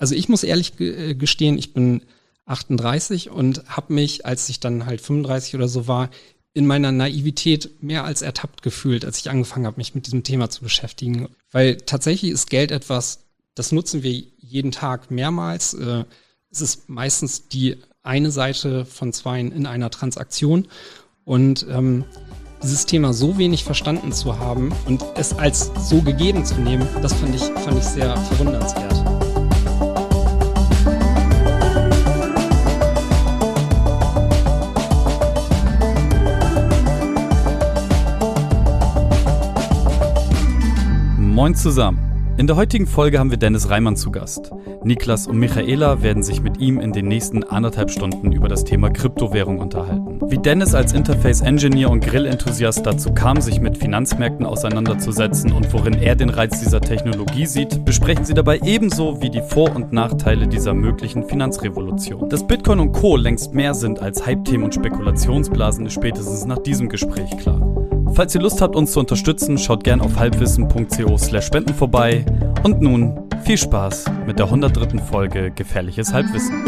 Also ich muss ehrlich gestehen, ich bin 38 und habe mich, als ich dann halt 35 oder so war, in meiner Naivität mehr als ertappt gefühlt, als ich angefangen habe, mich mit diesem Thema zu beschäftigen. Weil tatsächlich ist Geld etwas, das nutzen wir jeden Tag mehrmals. Es ist meistens die eine Seite von zweien in einer Transaktion. Und dieses Thema so wenig verstanden zu haben und es als so gegeben zu nehmen, das fand ich sehr verwundernswert. Moin zusammen. In der heutigen Folge haben wir Dennis Reimann zu Gast. Niklas und Michaela werden sich mit ihm in den nächsten 1,5 Stunden über das Thema Kryptowährung unterhalten. Wie Dennis als Interface-Engineer und Grill-Enthusiast dazu kam, sich mit Finanzmärkten auseinanderzusetzen und worin er den Reiz dieser Technologie sieht, besprechen sie dabei ebenso wie die Vor- und Nachteile dieser möglichen Finanzrevolution. Dass Bitcoin und Co. längst mehr sind als Hype-Themen und Spekulationsblasen, ist spätestens nach diesem Gespräch klar. Falls ihr Lust habt, uns zu unterstützen, schaut gern auf halbwissen.co/spenden vorbei. Und nun viel Spaß mit der 103. Folge Gefährliches Halbwissen.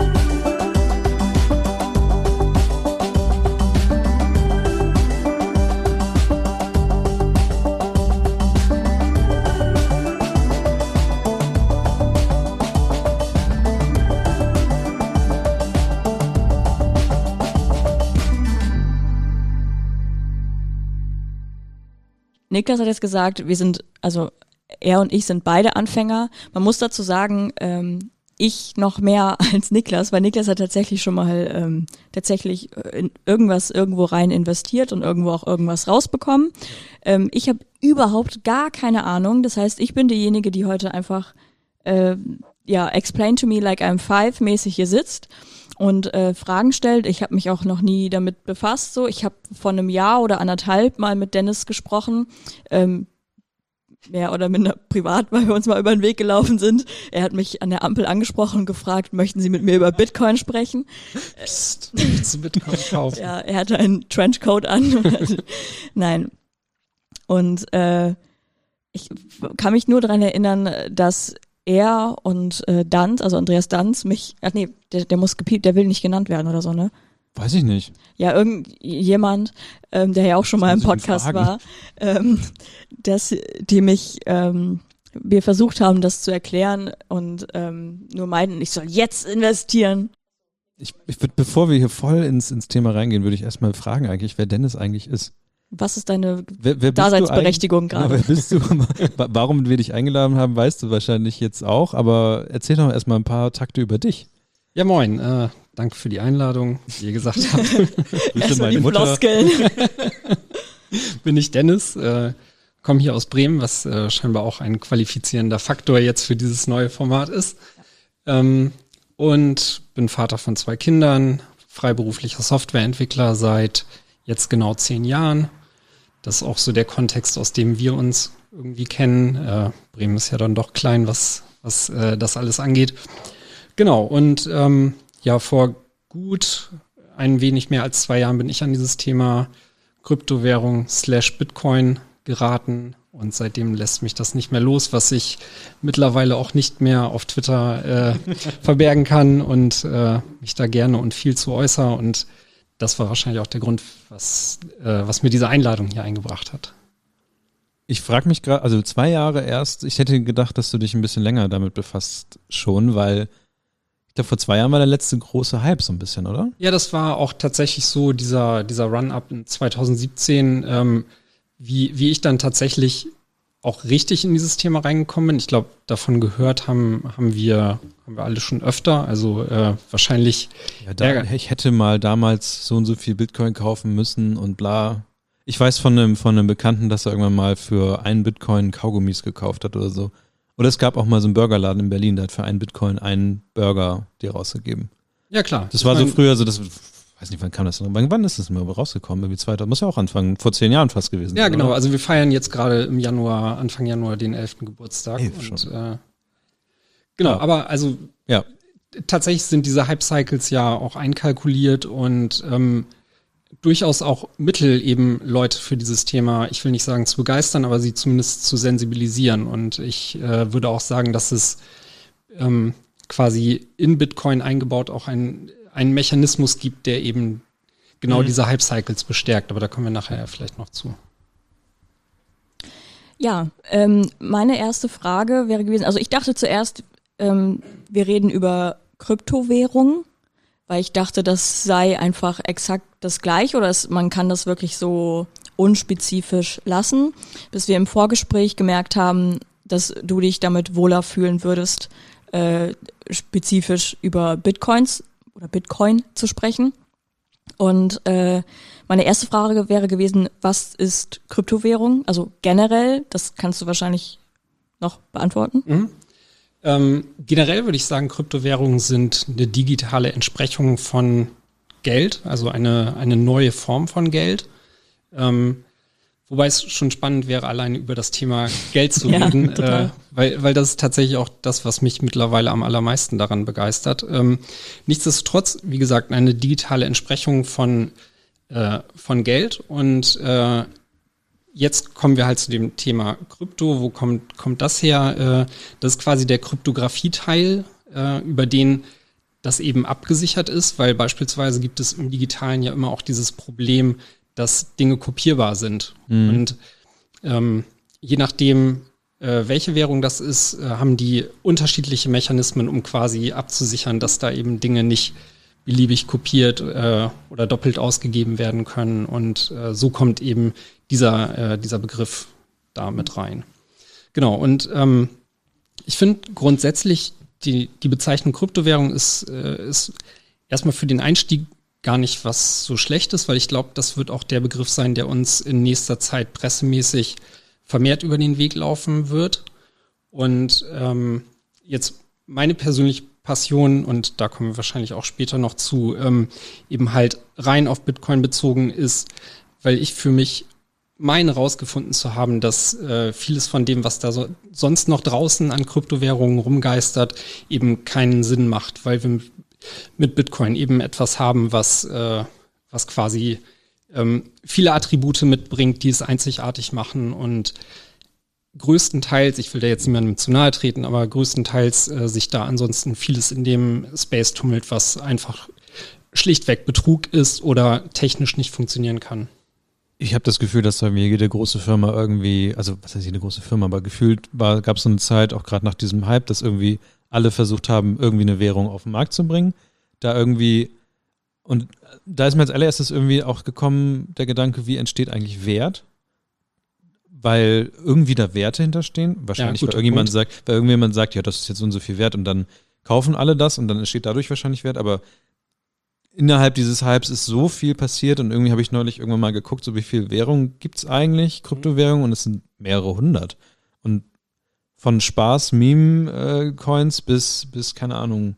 Niklas hat jetzt gesagt, er und ich sind beide Anfänger. Man muss dazu sagen, ich noch mehr als Niklas, weil Niklas hat tatsächlich schon mal in irgendwo rein investiert und irgendwo auch irgendwas rausbekommen. Ich habe überhaupt gar keine Ahnung. Das heißt, ich bin diejenige, die heute einfach explain to me like I'm 5 mäßig hier sitzt und Fragen stellt. Ich habe mich auch noch nie damit befasst. So, ich habe vor einem Jahr oder 1,5 mal mit Dennis gesprochen, mehr oder minder privat, weil wir uns mal über den Weg gelaufen sind. Er hat mich an der Ampel angesprochen und gefragt, möchten Sie mit mir über Bitcoin sprechen? Psst, zu Bitcoin kaufen. Ja, er hatte einen Trenchcoat an. Nein. Und ich kann mich nur daran erinnern, dass er und Danz, also Andreas Danz, der muss gepiept, der will nicht genannt werden oder so, ne? Weiß ich nicht. Ja, irgendjemand, der ja auch schon mal im Podcast war, dass die mich, wir versucht haben, das zu erklären und nur meinten, ich soll jetzt investieren. Ich würde, bevor wir hier voll ins Thema reingehen, würde ich erstmal fragen eigentlich, wer Dennis eigentlich ist. Was ist deine Daseinsberechtigung gerade? Wer bist du? Warum wir dich eingeladen haben, weißt du wahrscheinlich jetzt auch, aber erzähl doch erstmal ein paar Takte über dich. Ja, moin. Danke für die Einladung, wie ihr gesagt habt. Erstmal die Floskeln. Bin ich Dennis, komme hier aus Bremen, was scheinbar auch ein qualifizierender Faktor jetzt für dieses neue Format ist. Und bin Vater von 2 Kindern, freiberuflicher Softwareentwickler seit jetzt genau 10 Jahren. Das ist auch so der Kontext, aus dem wir uns irgendwie kennen. Bremen ist ja dann doch klein, was das alles angeht. Genau, und vor gut ein wenig mehr als 2 Jahren bin ich an dieses Thema Kryptowährung / Bitcoin geraten und seitdem lässt mich das nicht mehr los, was ich mittlerweile auch nicht mehr auf Twitter verbergen kann und mich da gerne und viel zu äußere und das war wahrscheinlich auch der Grund, was mir diese Einladung hier eingebracht hat. Ich frage mich gerade, also 2 Jahre erst, ich hätte gedacht, dass du dich ein bisschen länger damit befasst schon, weil ich glaube, vor 2 Jahren war der letzte große Hype so ein bisschen, oder? Ja, das war auch tatsächlich so, dieser Run-Up in 2017, wie ich dann tatsächlich auch richtig in dieses Thema reingekommen bin. Ich glaube, davon gehört haben wir alle schon öfter, also wahrscheinlich. Ja, ich hätte mal damals so und so viel Bitcoin kaufen müssen und bla. Ich weiß von einem Bekannten, dass er irgendwann mal für 1 Bitcoin Kaugummis gekauft hat oder so. Oder es gab auch mal so einen Burgerladen in Berlin, der hat für 1 Bitcoin einen Burger dir rausgegeben. Ja, klar. Das war so früher, so das, weiß nicht, wann kam das denn? Wann ist das denn mal rausgekommen? Irgendwie 2000, muss ja auch anfangen, vor 10 Jahren fast gewesen. Ja, genau. Oder? Also wir feiern jetzt gerade im Anfang Januar den 11. Geburtstag. Schon. Genau, aber also ja. Tatsächlich sind diese Hype-Cycles ja auch einkalkuliert und durchaus auch Mittel, eben Leute für dieses Thema, ich will nicht sagen zu begeistern, aber sie zumindest zu sensibilisieren. Und ich würde auch sagen, dass es quasi in Bitcoin eingebaut auch einen Mechanismus gibt, der eben genau diese Hype-Cycles bestärkt. Aber da kommen wir nachher vielleicht noch zu. Ja, meine erste Frage wäre gewesen, also ich dachte zuerst, wir reden über Kryptowährungen, weil ich dachte, das sei einfach exakt das Gleiche oder man kann das wirklich so unspezifisch lassen, bis wir im Vorgespräch gemerkt haben, dass du dich damit wohler fühlen würdest, spezifisch über Bitcoins oder Bitcoin zu sprechen. Und meine erste Frage wäre gewesen, was ist Kryptowährung? Also generell, das kannst du wahrscheinlich noch beantworten. Generell würde ich sagen, Kryptowährungen sind eine digitale Entsprechung von Geld, also eine neue Form von Geld. Wobei es schon spannend wäre, alleine über das Thema Geld zu reden, weil das ist tatsächlich auch das, was mich mittlerweile am allermeisten daran begeistert. Nichtsdestotrotz, wie gesagt, eine digitale Entsprechung von Geld. Und jetzt kommen wir halt zu dem Thema Krypto. Wo kommt das her? Das ist quasi der Kryptographie-Teil, über den das eben abgesichert ist, weil beispielsweise gibt es im Digitalen ja immer auch dieses Problem, dass Dinge kopierbar sind. Und je nachdem, welche Währung das ist, haben die unterschiedliche Mechanismen, um quasi abzusichern, dass da eben Dinge nicht beliebig kopiert oder doppelt ausgegeben werden können. Und so kommt eben dieser Begriff da mit rein. Genau, und ich finde grundsätzlich, die Bezeichnung Kryptowährung ist erstmal für den Einstieg gar nicht was so Schlechtes, weil ich glaube, das wird auch der Begriff sein, der uns in nächster Zeit pressemäßig vermehrt über den Weg laufen wird. Und jetzt meine persönliche Passion, und da kommen wir wahrscheinlich auch später noch zu, eben halt rein auf Bitcoin bezogen ist, weil ich für mich meine rausgefunden zu haben, dass vieles von dem, was da sonst noch draußen an Kryptowährungen rumgeistert, eben keinen Sinn macht, weil wir mit Bitcoin eben etwas haben, was quasi viele Attribute mitbringt, die es einzigartig machen und größtenteils, ich will da jetzt niemandem zu nahe treten, aber größtenteils sich da ansonsten vieles in dem Space tummelt, was einfach schlichtweg Betrug ist oder technisch nicht funktionieren kann. Ich habe das Gefühl, dass da jede große Firma irgendwie, also was heißt jede große Firma, aber gefühlt gab es so eine Zeit, auch gerade nach diesem Hype, dass irgendwie alle versucht haben, irgendwie eine Währung auf den Markt zu bringen. Da irgendwie, und da ist mir als allererstes irgendwie auch gekommen, der Gedanke, wie entsteht eigentlich Wert? Weil irgendwie da Werte hinterstehen. Wahrscheinlich, weil irgendjemand sagt, ja, das ist jetzt so und so viel wert und dann kaufen alle das und dann entsteht dadurch wahrscheinlich Wert, aber innerhalb dieses Hypes ist so viel passiert und irgendwie habe ich neulich irgendwann mal geguckt, so wie viel Währung gibt's eigentlich, Kryptowährungen, und es sind mehrere hundert. Und von Spaß, Meme-Coins bis, keine Ahnung,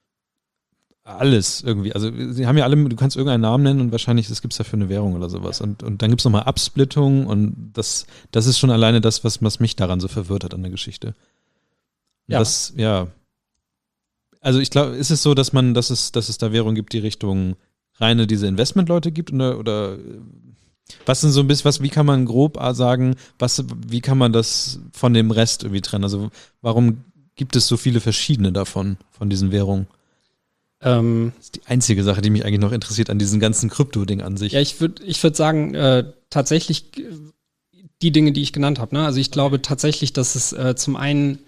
alles irgendwie. Also sie haben ja alle, du kannst irgendeinen Namen nennen und wahrscheinlich es gibt's dafür eine Währung oder sowas. Und dann gibt's nochmal Absplittung und das ist schon alleine das, was mich daran so verwirrt hat an der Geschichte. Ja. Das, ja. Also ich glaube, ist es so, dass es da Währungen gibt, die Richtung reine diese Investmentleute gibt oder was sind so ein bisschen, wie kann man grob sagen, wie kann man das von dem Rest irgendwie trennen? Also warum gibt es so viele verschiedene von diesen Währungen? Das ist die einzige Sache, die mich eigentlich noch interessiert an diesem ganzen Krypto-Ding an sich. Ja, ich würd sagen, tatsächlich die Dinge, die ich genannt habe. Ne? Also ich glaube tatsächlich, dass es zum einen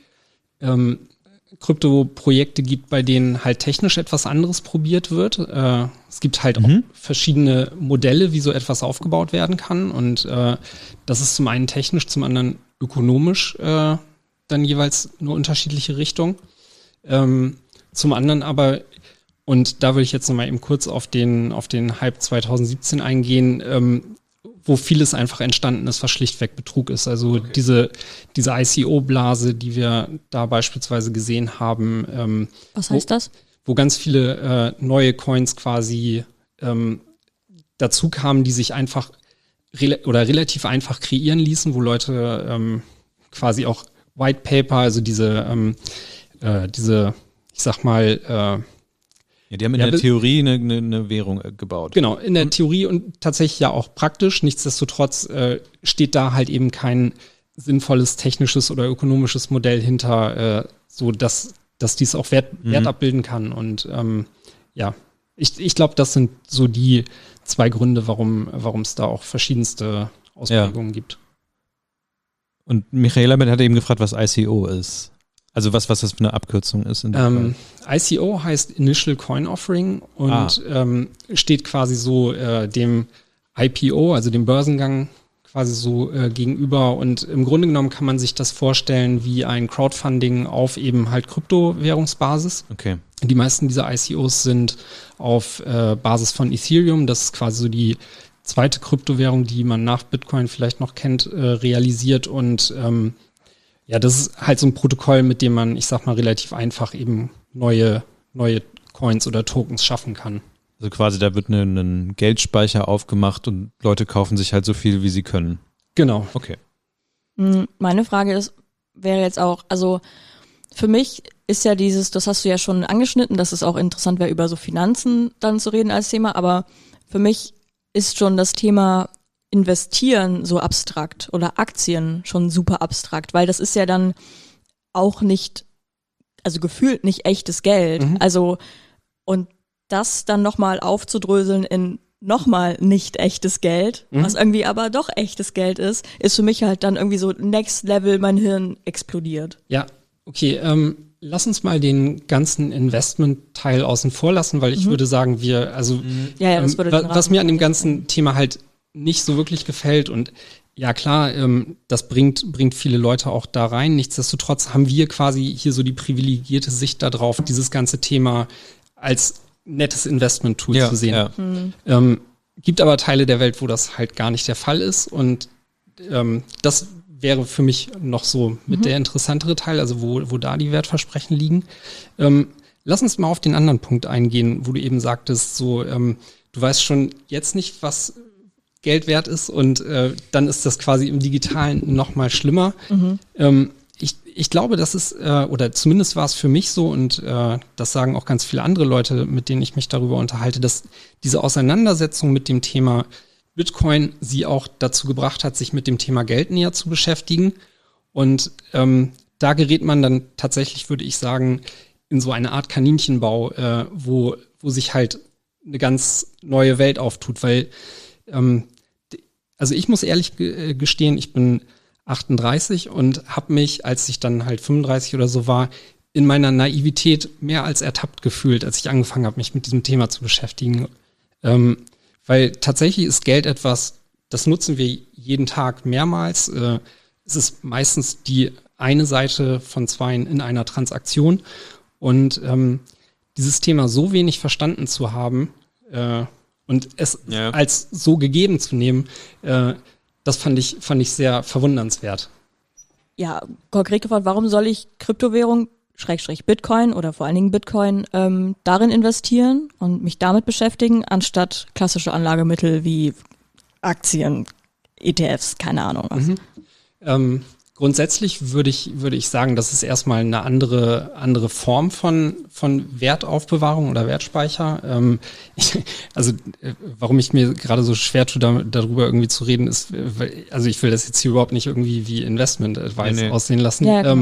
Krypto-Projekte gibt, bei denen halt technisch etwas anderes probiert wird. Es gibt halt auch verschiedene Modelle, wie so etwas aufgebaut werden kann. Und das ist zum einen technisch, zum anderen ökonomisch dann jeweils eine unterschiedliche Richtung. Zum anderen aber, und da will ich jetzt nochmal eben kurz auf den Hype 2017 eingehen, wo vieles einfach entstanden ist, was schlichtweg Betrug ist. Also diese ICO-Blase, die wir da beispielsweise gesehen haben. Was heißt das? Wo ganz viele neue Coins quasi dazu kamen, die sich einfach relativ einfach kreieren ließen, wo Leute quasi auch White Paper, also diese, ich sag mal, ja, die haben in der Theorie eine Währung gebaut. Genau, in der Theorie und tatsächlich ja auch praktisch. Nichtsdestotrotz steht da halt eben kein sinnvolles technisches oder ökonomisches Modell hinter, so dass dass dies auch Wert abbilden kann. Und ich glaube, das sind so die 2 Gründe, warum es da auch verschiedenste Ausprägungen gibt. Und Michaela hat eben gefragt, was ICO ist. Also was das für eine Abkürzung ist. ICO heißt Initial Coin Offering und steht quasi so dem IPO, also dem Börsengang quasi so gegenüber. Und im Grunde genommen kann man sich das vorstellen wie ein Crowdfunding auf eben halt Kryptowährungsbasis. Okay. Die meisten dieser ICOs sind auf Basis von Ethereum. Das ist quasi so die zweite Kryptowährung, die man nach Bitcoin vielleicht noch kennt, realisiert. Und das ist halt so ein Protokoll, mit dem man, ich sag mal, relativ einfach eben neue Coins oder Tokens schaffen kann. Also quasi, da wird ein Geldspeicher aufgemacht und Leute kaufen sich halt so viel, wie sie können. Genau. Okay. Meine Frage wäre jetzt auch, also für mich ist ja das hast du ja schon angeschnitten, dass es auch interessant wäre, über so Finanzen dann zu reden als Thema, aber für mich ist schon das Thema Investieren so abstrakt oder Aktien schon super abstrakt, weil das ist ja dann auch nicht, also gefühlt nicht echtes Geld. Also, und das dann nochmal aufzudröseln in nochmal nicht echtes Geld, was irgendwie aber doch echtes Geld ist für mich halt dann irgendwie so Next Level, mein Hirn explodiert. Ja, okay, lass uns mal den ganzen Investment-Teil außen vor lassen, weil ich würde sagen, was mir an dem ganzen Thema halt nicht so wirklich gefällt und ja klar, das bringt viele Leute auch da rein. Nichtsdestotrotz haben wir quasi hier so die privilegierte Sicht darauf, dieses ganze Thema als nettes Investment-Tool zu sehen. Ja. Gibt aber Teile der Welt, wo das halt gar nicht der Fall ist und das wäre für mich noch so mit der interessantere Teil, also wo da die Wertversprechen liegen. Lass uns mal auf den anderen Punkt eingehen, wo du eben sagtest, so du weißt schon jetzt nicht, was Geld wert ist und dann ist das quasi im Digitalen noch mal schlimmer. Ich glaube, das ist, oder zumindest war es für mich so und das sagen auch ganz viele andere Leute, mit denen ich mich darüber unterhalte, dass diese Auseinandersetzung mit dem Thema Bitcoin sie auch dazu gebracht hat, sich mit dem Thema Geld näher zu beschäftigen. Und da gerät man dann tatsächlich, würde ich sagen, in so eine Art Kaninchenbau, wo sich halt eine ganz neue Welt auftut, weil also ich muss ehrlich gestehen, ich bin 38 und habe mich, als ich dann halt 35 oder so war, in meiner Naivität mehr als ertappt gefühlt, als ich angefangen habe, mich mit diesem Thema zu beschäftigen. Weil tatsächlich ist Geld etwas, das nutzen wir jeden Tag mehrmals. Es ist meistens die eine Seite von 2 in einer Transaktion. Und dieses Thema so wenig verstanden zu haben und es als so gegeben zu nehmen, das fand ich sehr verwundernswert. Ja, konkret gefragt, warum soll ich Kryptowährung / Bitcoin oder vor allen Dingen Bitcoin darin investieren und mich damit beschäftigen, anstatt klassische Anlagemittel wie Aktien, ETFs, keine Ahnung was. Grundsätzlich würde ich sagen, das ist erstmal eine andere Form von Wertaufbewahrung oder Wertspeicher. Warum ich mir gerade so schwer tue, darüber irgendwie zu reden, ist, also ich will das jetzt hier überhaupt nicht irgendwie wie Investment-Advice aussehen lassen. Ja,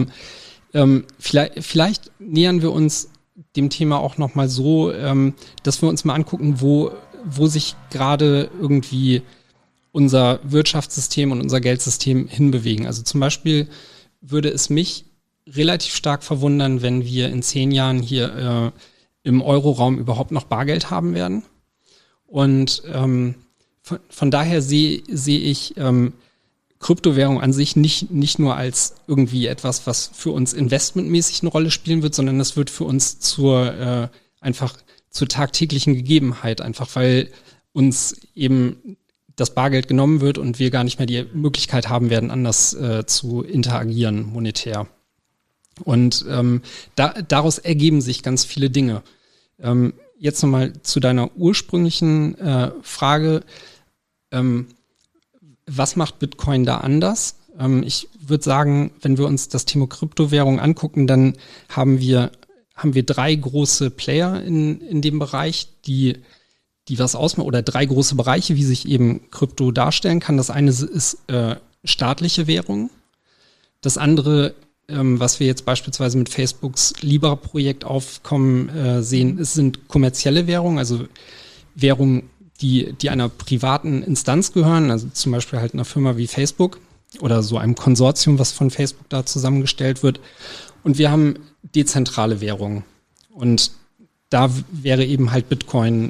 vielleicht nähern wir uns dem Thema auch nochmal so, dass wir uns mal angucken, wo sich gerade irgendwie unser Wirtschaftssystem und unser Geldsystem hinbewegen. Also zum Beispiel würde es mich relativ stark verwundern, wenn wir in 10 Jahren hier im Euroraum überhaupt noch Bargeld haben werden. Und von daher sehe ich Kryptowährung an sich nicht nur als irgendwie etwas, was für uns investmentmäßig eine Rolle spielen wird, sondern es wird für uns zur tagtäglichen Gegebenheit, einfach weil uns eben das Bargeld genommen wird und wir gar nicht mehr die Möglichkeit haben werden, anders zu interagieren monetär. Und daraus ergeben sich ganz viele Dinge. Jetzt nochmal zu deiner ursprünglichen Frage. Was macht Bitcoin da anders? Ich würde sagen, wenn wir uns das Thema Kryptowährung angucken, dann haben wir 3 große Player in dem Bereich, die was ausmachen, oder 3 große Bereiche, wie sich eben Krypto darstellen kann. Das eine ist staatliche Währung. Das andere was wir jetzt beispielsweise mit Facebooks Libra-Projekt aufkommen sehen, sind kommerzielle Währungen, also Währungen, die einer privaten Instanz gehören, also zum Beispiel halt einer Firma wie Facebook oder so einem Konsortium, was von Facebook da zusammengestellt wird. Und wir haben dezentrale Währungen. Und da wäre eben halt Bitcoin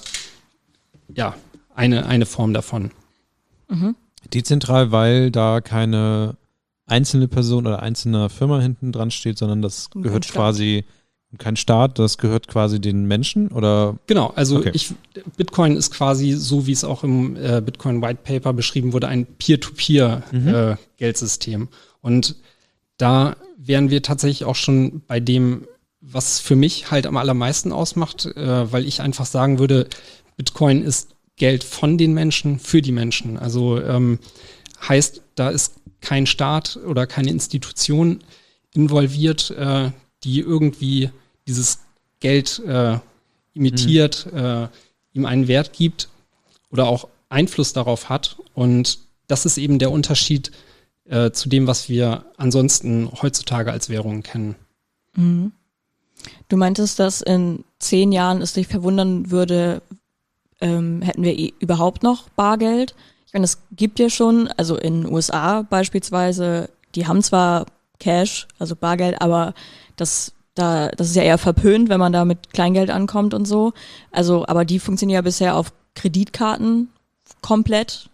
eine Form davon. Mhm. Dezentral, weil da keine einzelne Person oder einzelne Firma hinten dran steht, sondern das gehört quasi kein Staat, das gehört quasi den Menschen, oder? Genau, also Okay. Bitcoin ist quasi, so wie es auch im Bitcoin White Paper beschrieben wurde, ein Peer-to-Peer Geldsystem. Und da wären wir tatsächlich auch schon bei dem, was für mich halt am allermeisten ausmacht, weil ich einfach sagen würde, Bitcoin ist Geld von den Menschen für die Menschen. Also heißt, da ist kein Staat oder keine Institution involviert, die irgendwie dieses Geld imitiert, ihm einen Wert gibt oder auch Einfluss darauf hat. Und das ist eben der Unterschied zu dem, was wir ansonsten heutzutage als Währungen kennen. Mhm. Du meintest, dass in 10 Jahren es dich verwundern würde, hätten wir überhaupt noch Bargeld? Ich meine, es gibt ja schon, also in den USA beispielsweise, die haben zwar Cash, also Bargeld, aber das ist ja eher verpönt, wenn man da mit Kleingeld ankommt und so. Also, aber die funktionieren ja bisher auf Kreditkarten komplett.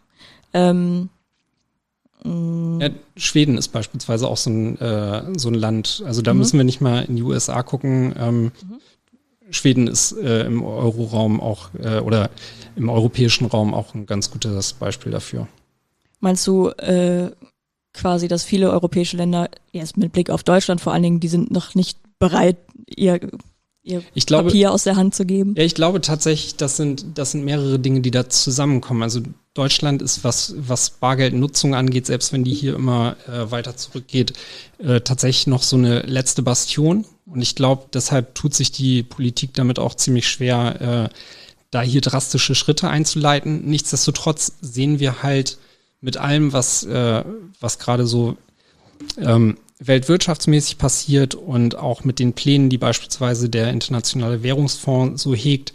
Ja, Schweden ist beispielsweise auch so ein Land, also da müssen wir nicht mal in die USA gucken. Schweden ist im Euroraum auch oder im europäischen Raum auch ein ganz gutes Beispiel dafür. Meinst du quasi, dass viele europäische Länder, jetzt mit Blick auf Deutschland vor allen Dingen, die sind noch nicht bereit, ihr Papier aus der Hand zu geben? Ja, ich glaube tatsächlich, das sind mehrere Dinge, die da zusammenkommen. Also Deutschland ist, was Bargeldnutzung angeht, selbst wenn die hier immer weiter zurückgeht, tatsächlich noch so eine letzte Bastion. Und ich glaube, deshalb tut sich die Politik damit auch ziemlich schwer, da hier drastische Schritte einzuleiten. Nichtsdestotrotz sehen wir halt mit allem, was gerade so weltwirtschaftsmäßig passiert und auch mit den Plänen, die beispielsweise der Internationale Währungsfonds so hegt,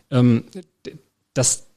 dass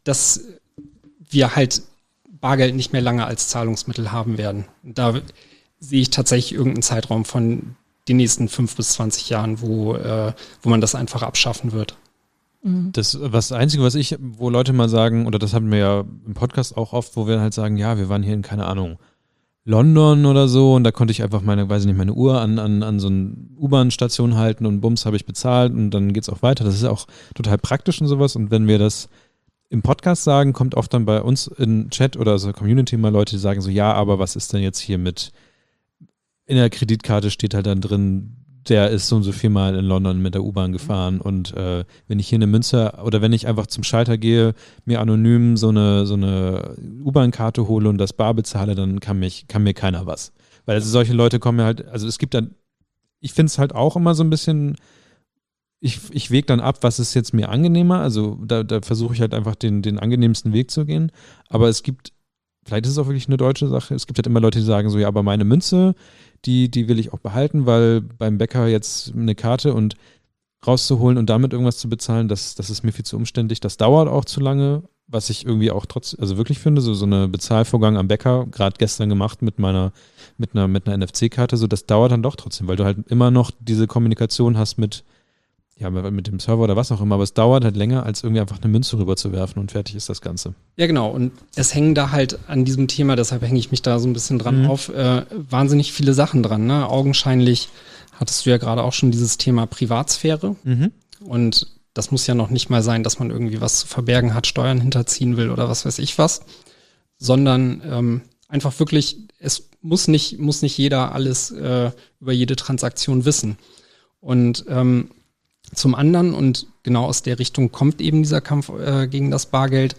wir halt Bargeld nicht mehr lange als Zahlungsmittel haben werden. Da sehe ich tatsächlich irgendeinen Zeitraum von den nächsten 5 bis 20 Jahren, wo man das einfach abschaffen wird. Das Einzige, wo Leute mal sagen, oder das hatten wir ja im Podcast auch oft, wo wir halt sagen, ja, wir waren hier in, keine Ahnung, London oder so, und da konnte ich einfach meine Uhr an so eine U-Bahn-Station halten und bums, habe ich bezahlt und dann geht's auch weiter. Das ist auch total praktisch und sowas, und wenn wir das im Podcast sagen, kommt oft dann bei uns in Chat oder so Community mal Leute, die sagen so, ja, aber was ist denn jetzt hier mit, in der Kreditkarte steht halt dann drin, der ist so und so viel Mal in London mit der U-Bahn gefahren, und wenn ich hier eine Münze oder wenn ich einfach zum Schalter gehe, mir anonym so eine U-Bahn-Karte hole und das bar bezahle, dann kann mir keiner was. Weil also solche Leute kommen ja halt, also es gibt dann, ich finde es halt auch immer so ein bisschen, ich wege dann ab, was ist jetzt mir angenehmer, also da versuche ich halt einfach den angenehmsten Weg zu gehen, aber es gibt, vielleicht ist es auch wirklich eine deutsche Sache, es gibt halt immer Leute, die sagen so, ja, aber meine Münze, die will ich auch behalten, weil beim Bäcker jetzt eine Karte und rauszuholen und damit irgendwas zu bezahlen, das ist mir viel zu umständlich, das dauert auch zu lange, was ich irgendwie auch also wirklich finde, so eine Bezahlvorgang am Bäcker, gerade gestern gemacht mit einer NFC-Karte, so das dauert dann doch trotzdem, weil du halt immer noch diese Kommunikation hast mit dem Server oder was auch immer, aber es dauert halt länger, als irgendwie einfach eine Münze rüberzuwerfen und fertig ist das Ganze. Ja, genau. Und es hängen da halt an diesem Thema, deshalb hänge ich mich da so ein bisschen dran auf, wahnsinnig viele Sachen dran. Ne? Augenscheinlich hattest du ja gerade auch schon dieses Thema Privatsphäre. Und das muss ja noch nicht mal sein, dass man irgendwie was zu verbergen hat, Steuern hinterziehen will oder was weiß ich was, sondern einfach wirklich, es muss nicht jeder alles über jede Transaktion wissen. Und zum anderen, und genau aus der Richtung kommt eben dieser Kampf gegen das Bargeld,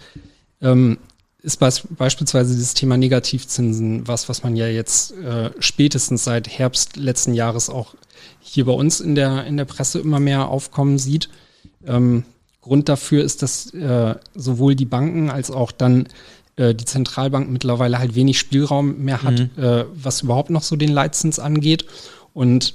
ist beispielsweise dieses Thema Negativzinsen, was man ja jetzt spätestens seit Herbst letzten Jahres auch hier bei uns in der Presse immer mehr aufkommen sieht. Grund dafür ist, dass sowohl die Banken als auch dann die Zentralbank mittlerweile halt wenig Spielraum mehr hat, was überhaupt noch so den Leitzins angeht. Und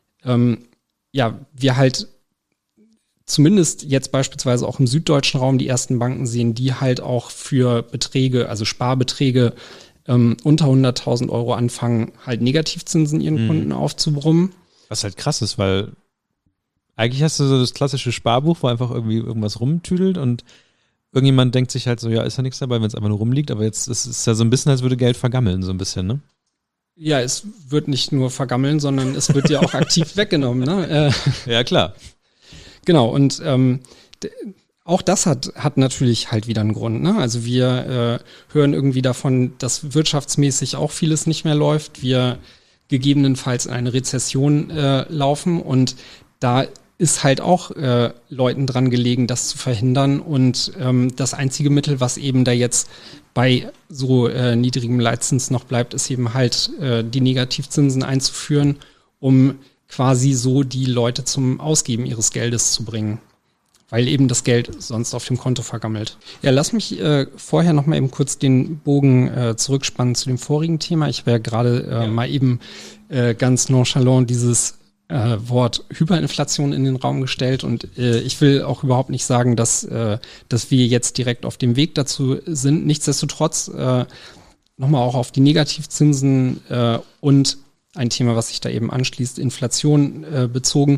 wir halt zumindest jetzt beispielsweise auch im süddeutschen Raum die ersten Banken sehen, die halt auch für Beträge, also Sparbeträge unter 100.000 Euro anfangen, halt Negativzinsen ihren Kunden aufzubrummen. Was halt krass ist, weil eigentlich hast du so das klassische Sparbuch, wo einfach irgendwie irgendwas rumtüdelt und irgendjemand denkt sich halt so, ja, ist ja nichts dabei, wenn es einfach nur rumliegt, aber jetzt ist es ja so ein bisschen, als würde Geld vergammeln, so ein bisschen, ne? Ja, es wird nicht nur vergammeln, sondern es wird ja auch aktiv weggenommen, ne? Ja, klar. Genau, und auch das hat natürlich halt wieder einen Grund, ne? Also wir hören irgendwie davon, dass wirtschaftsmäßig auch vieles nicht mehr läuft, wir gegebenenfalls in eine Rezession laufen und da ist halt auch Leuten dran gelegen, das zu verhindern und das einzige Mittel, was eben da jetzt bei so niedrigem Leitzins noch bleibt, ist eben halt die Negativzinsen einzuführen, um quasi so die Leute zum Ausgeben ihres Geldes zu bringen, weil eben das Geld sonst auf dem Konto vergammelt. Ja, lass mich vorher noch mal eben kurz den Bogen zurückspannen zu dem vorigen Thema. Ich habe ja gerade mal eben ganz nonchalant dieses Wort Hyperinflation in den Raum gestellt und ich will auch überhaupt nicht sagen, dass wir jetzt direkt auf dem Weg dazu sind. Nichtsdestotrotz nochmal auch auf die Negativzinsen und ein Thema, was sich da eben anschließt, Inflation bezogen,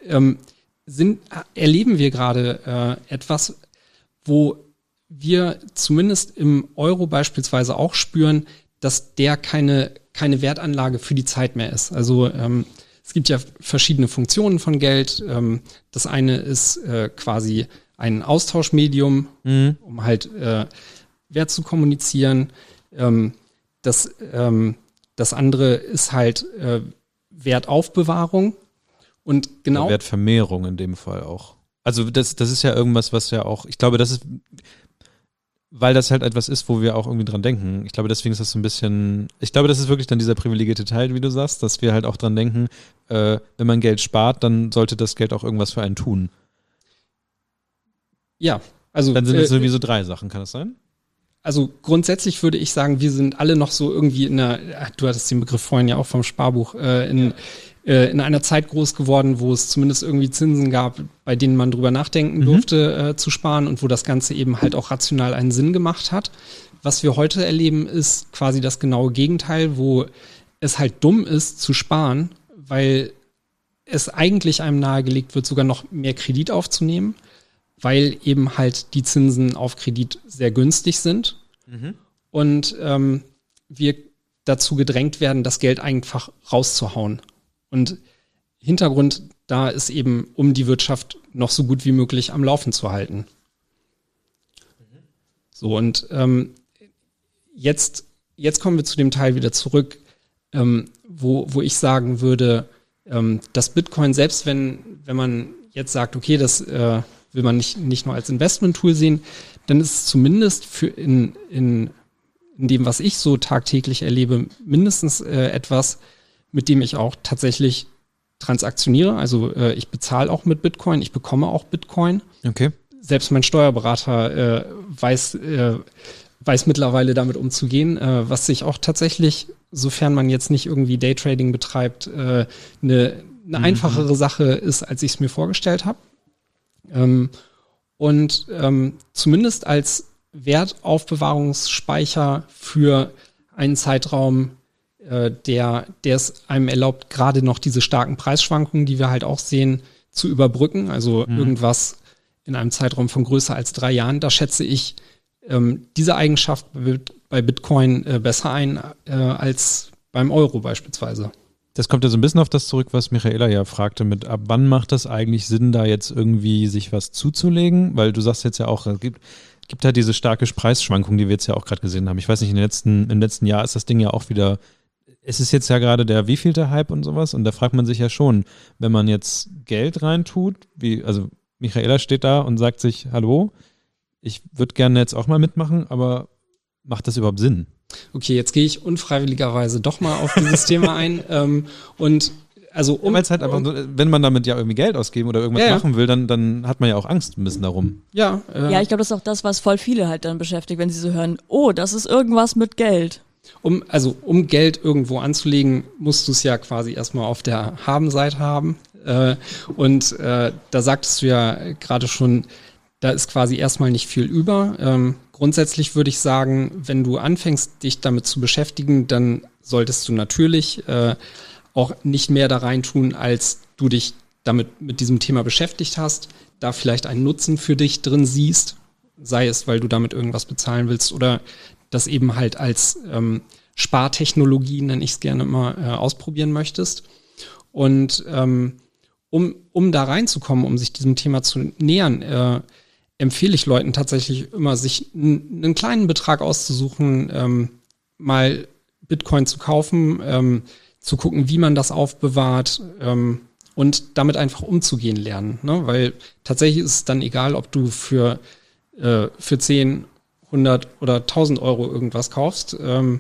erleben wir gerade etwas, wo wir zumindest im Euro beispielsweise auch spüren, dass der keine Wertanlage für die Zeit mehr ist. Also es gibt ja verschiedene Funktionen von Geld. Das eine ist quasi ein Austauschmedium, um halt Wert zu kommunizieren. Das andere ist halt Wertaufbewahrung und genau. Oder Wertvermehrung in dem Fall auch. Also das ist ja irgendwas, was ja auch, ich glaube, das ist, weil das halt etwas ist, wo wir auch irgendwie dran denken. Ich glaube, deswegen ist das so ein bisschen, ich glaube, das ist wirklich dann dieser privilegierte Teil, wie du sagst, dass wir halt auch dran denken, wenn man Geld spart, dann sollte das Geld auch irgendwas für einen tun. Ja, also. Dann sind es sowieso 3 Sachen, kann das sein? Also grundsätzlich würde ich sagen, wir sind alle noch so irgendwie du hattest den Begriff vorhin ja auch vom Sparbuch, in einer Zeit groß geworden, wo es zumindest irgendwie Zinsen gab, bei denen man drüber nachdenken durfte, zu sparen und wo das Ganze eben halt auch rational einen Sinn gemacht hat. Was wir heute erleben, ist quasi das genaue Gegenteil, wo es halt dumm ist zu sparen, weil es eigentlich einem nahegelegt wird, sogar noch mehr Kredit aufzunehmen, weil eben halt die Zinsen auf Kredit sehr günstig sind und wir dazu gedrängt werden, das Geld einfach rauszuhauen. Und Hintergrund da ist eben, um die Wirtschaft noch so gut wie möglich am Laufen zu halten. So, und jetzt kommen wir zu dem Teil wieder zurück, wo ich sagen würde, dass Bitcoin, selbst wenn man jetzt sagt, okay, das will man nicht nur als Investment-Tool sehen, dann ist es zumindest für in dem, was ich so tagtäglich erlebe, mindestens etwas, mit dem ich auch tatsächlich transaktioniere. Also ich bezahle auch mit Bitcoin, ich bekomme auch Bitcoin. Okay. Selbst mein Steuerberater weiß mittlerweile damit umzugehen, was sich auch tatsächlich, sofern man jetzt nicht irgendwie Daytrading betreibt, eine einfachere Sache ist, als ich es mir vorgestellt habe. Zumindest als Wertaufbewahrungsspeicher für einen Zeitraum, der es einem erlaubt, gerade noch diese starken Preisschwankungen, die wir halt auch sehen, zu überbrücken. Also irgendwas in einem Zeitraum von größer als 3 Jahren. Da schätze ich diese Eigenschaft bei Bitcoin besser ein als beim Euro beispielsweise. Das kommt ja so ein bisschen auf das zurück, was Michaela ja fragte mit, ab wann macht das eigentlich Sinn, da jetzt irgendwie sich was zuzulegen? Weil du sagst jetzt ja auch, es gibt halt diese starke Preisschwankung, die wir jetzt ja auch gerade gesehen haben. Ich weiß nicht, im letzten Jahr ist das Ding ja auch wieder, es ist jetzt ja gerade der wievielte Hype und sowas und da fragt man sich ja schon, wenn man jetzt Geld reintut, also Michaela steht da und sagt sich, hallo, ich würde gerne jetzt auch mal mitmachen, aber macht das überhaupt Sinn? Okay, jetzt gehe ich unfreiwilligerweise doch mal auf dieses Thema ein. Und also weil es halt einfach so, wenn man damit ja irgendwie Geld ausgeben oder irgendwas machen will, dann hat man ja auch Angst ein bisschen darum. Ja, ich glaube, das ist auch das, was voll viele halt dann beschäftigt, wenn sie so hören, oh, das ist irgendwas mit Geld. Um Geld irgendwo anzulegen, musst du es ja quasi erstmal auf der Habenseite haben. Da sagtest du ja gerade schon, da ist quasi erstmal nicht viel über. Grundsätzlich würde ich sagen, wenn du anfängst, dich damit zu beschäftigen, dann solltest du natürlich auch nicht mehr da rein tun, als du dich mit diesem Thema beschäftigt hast, da vielleicht einen Nutzen für dich drin siehst, sei es, weil du damit irgendwas bezahlen willst oder das eben halt als Spartechnologie, nenne ich es gerne immer, ausprobieren möchtest. Und um da reinzukommen, um sich diesem Thema zu nähern, empfehle ich Leuten tatsächlich immer, sich einen kleinen Betrag auszusuchen, mal Bitcoin zu kaufen, zu gucken, wie man das aufbewahrt und damit einfach umzugehen lernen. Ne? Weil tatsächlich ist es dann egal, ob du für 10, 100 oder 1000 Euro irgendwas kaufst.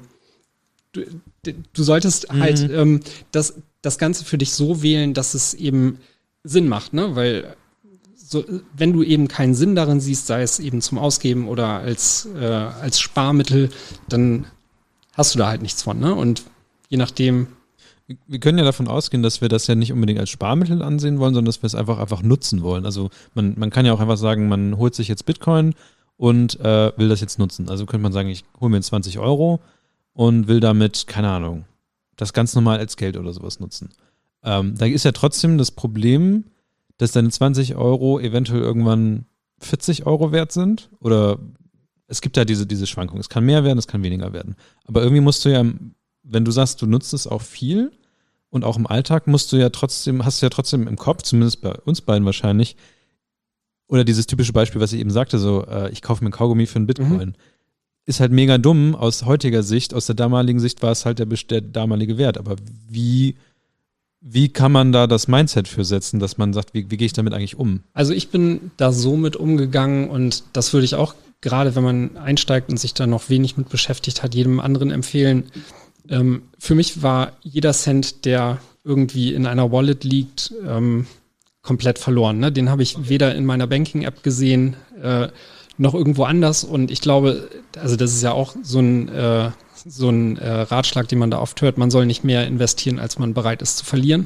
Du solltest halt das Ganze für dich so wählen, dass es eben Sinn macht, ne? Weil wenn du eben keinen Sinn darin siehst, sei es eben zum Ausgeben oder als Sparmittel, dann hast du da halt nichts von, ne? Und je nachdem. Wir können ja davon ausgehen, dass wir das ja nicht unbedingt als Sparmittel ansehen wollen, sondern dass wir es einfach nutzen wollen. Also man kann ja auch einfach sagen, man holt sich jetzt Bitcoin und will das jetzt nutzen. Also könnte man sagen, ich hole mir 20 Euro und will damit, keine Ahnung, das ganz normal als Geld oder sowas nutzen. Da ist ja trotzdem das Problem, dass deine 20 Euro eventuell irgendwann 40 Euro wert sind. Oder es gibt ja diese Schwankung. Es kann mehr werden, es kann weniger werden. Aber irgendwie musst du ja, wenn du sagst, du nutzt es auch viel und auch im Alltag, hast du ja trotzdem im Kopf, zumindest bei uns beiden wahrscheinlich, oder dieses typische Beispiel, was ich eben sagte, so, ich kaufe mir einen Kaugummi für einen Bitcoin. Ist halt mega dumm aus heutiger Sicht. Aus der damaligen Sicht war es halt der damalige Wert. Aber wie kann man da das Mindset für setzen, dass man sagt, wie gehe ich damit eigentlich um? Also ich bin da so mit umgegangen und das würde ich auch, gerade wenn man einsteigt und sich da noch wenig mit beschäftigt hat, jedem anderen empfehlen. Für mich war jeder Cent, der irgendwie in einer Wallet liegt, komplett verloren. Ne? Den habe ich weder in meiner Banking-App gesehen, noch irgendwo anders. Und ich glaube, also das ist ja auch so ein Ratschlag, den man da oft hört, man soll nicht mehr investieren, als man bereit ist zu verlieren.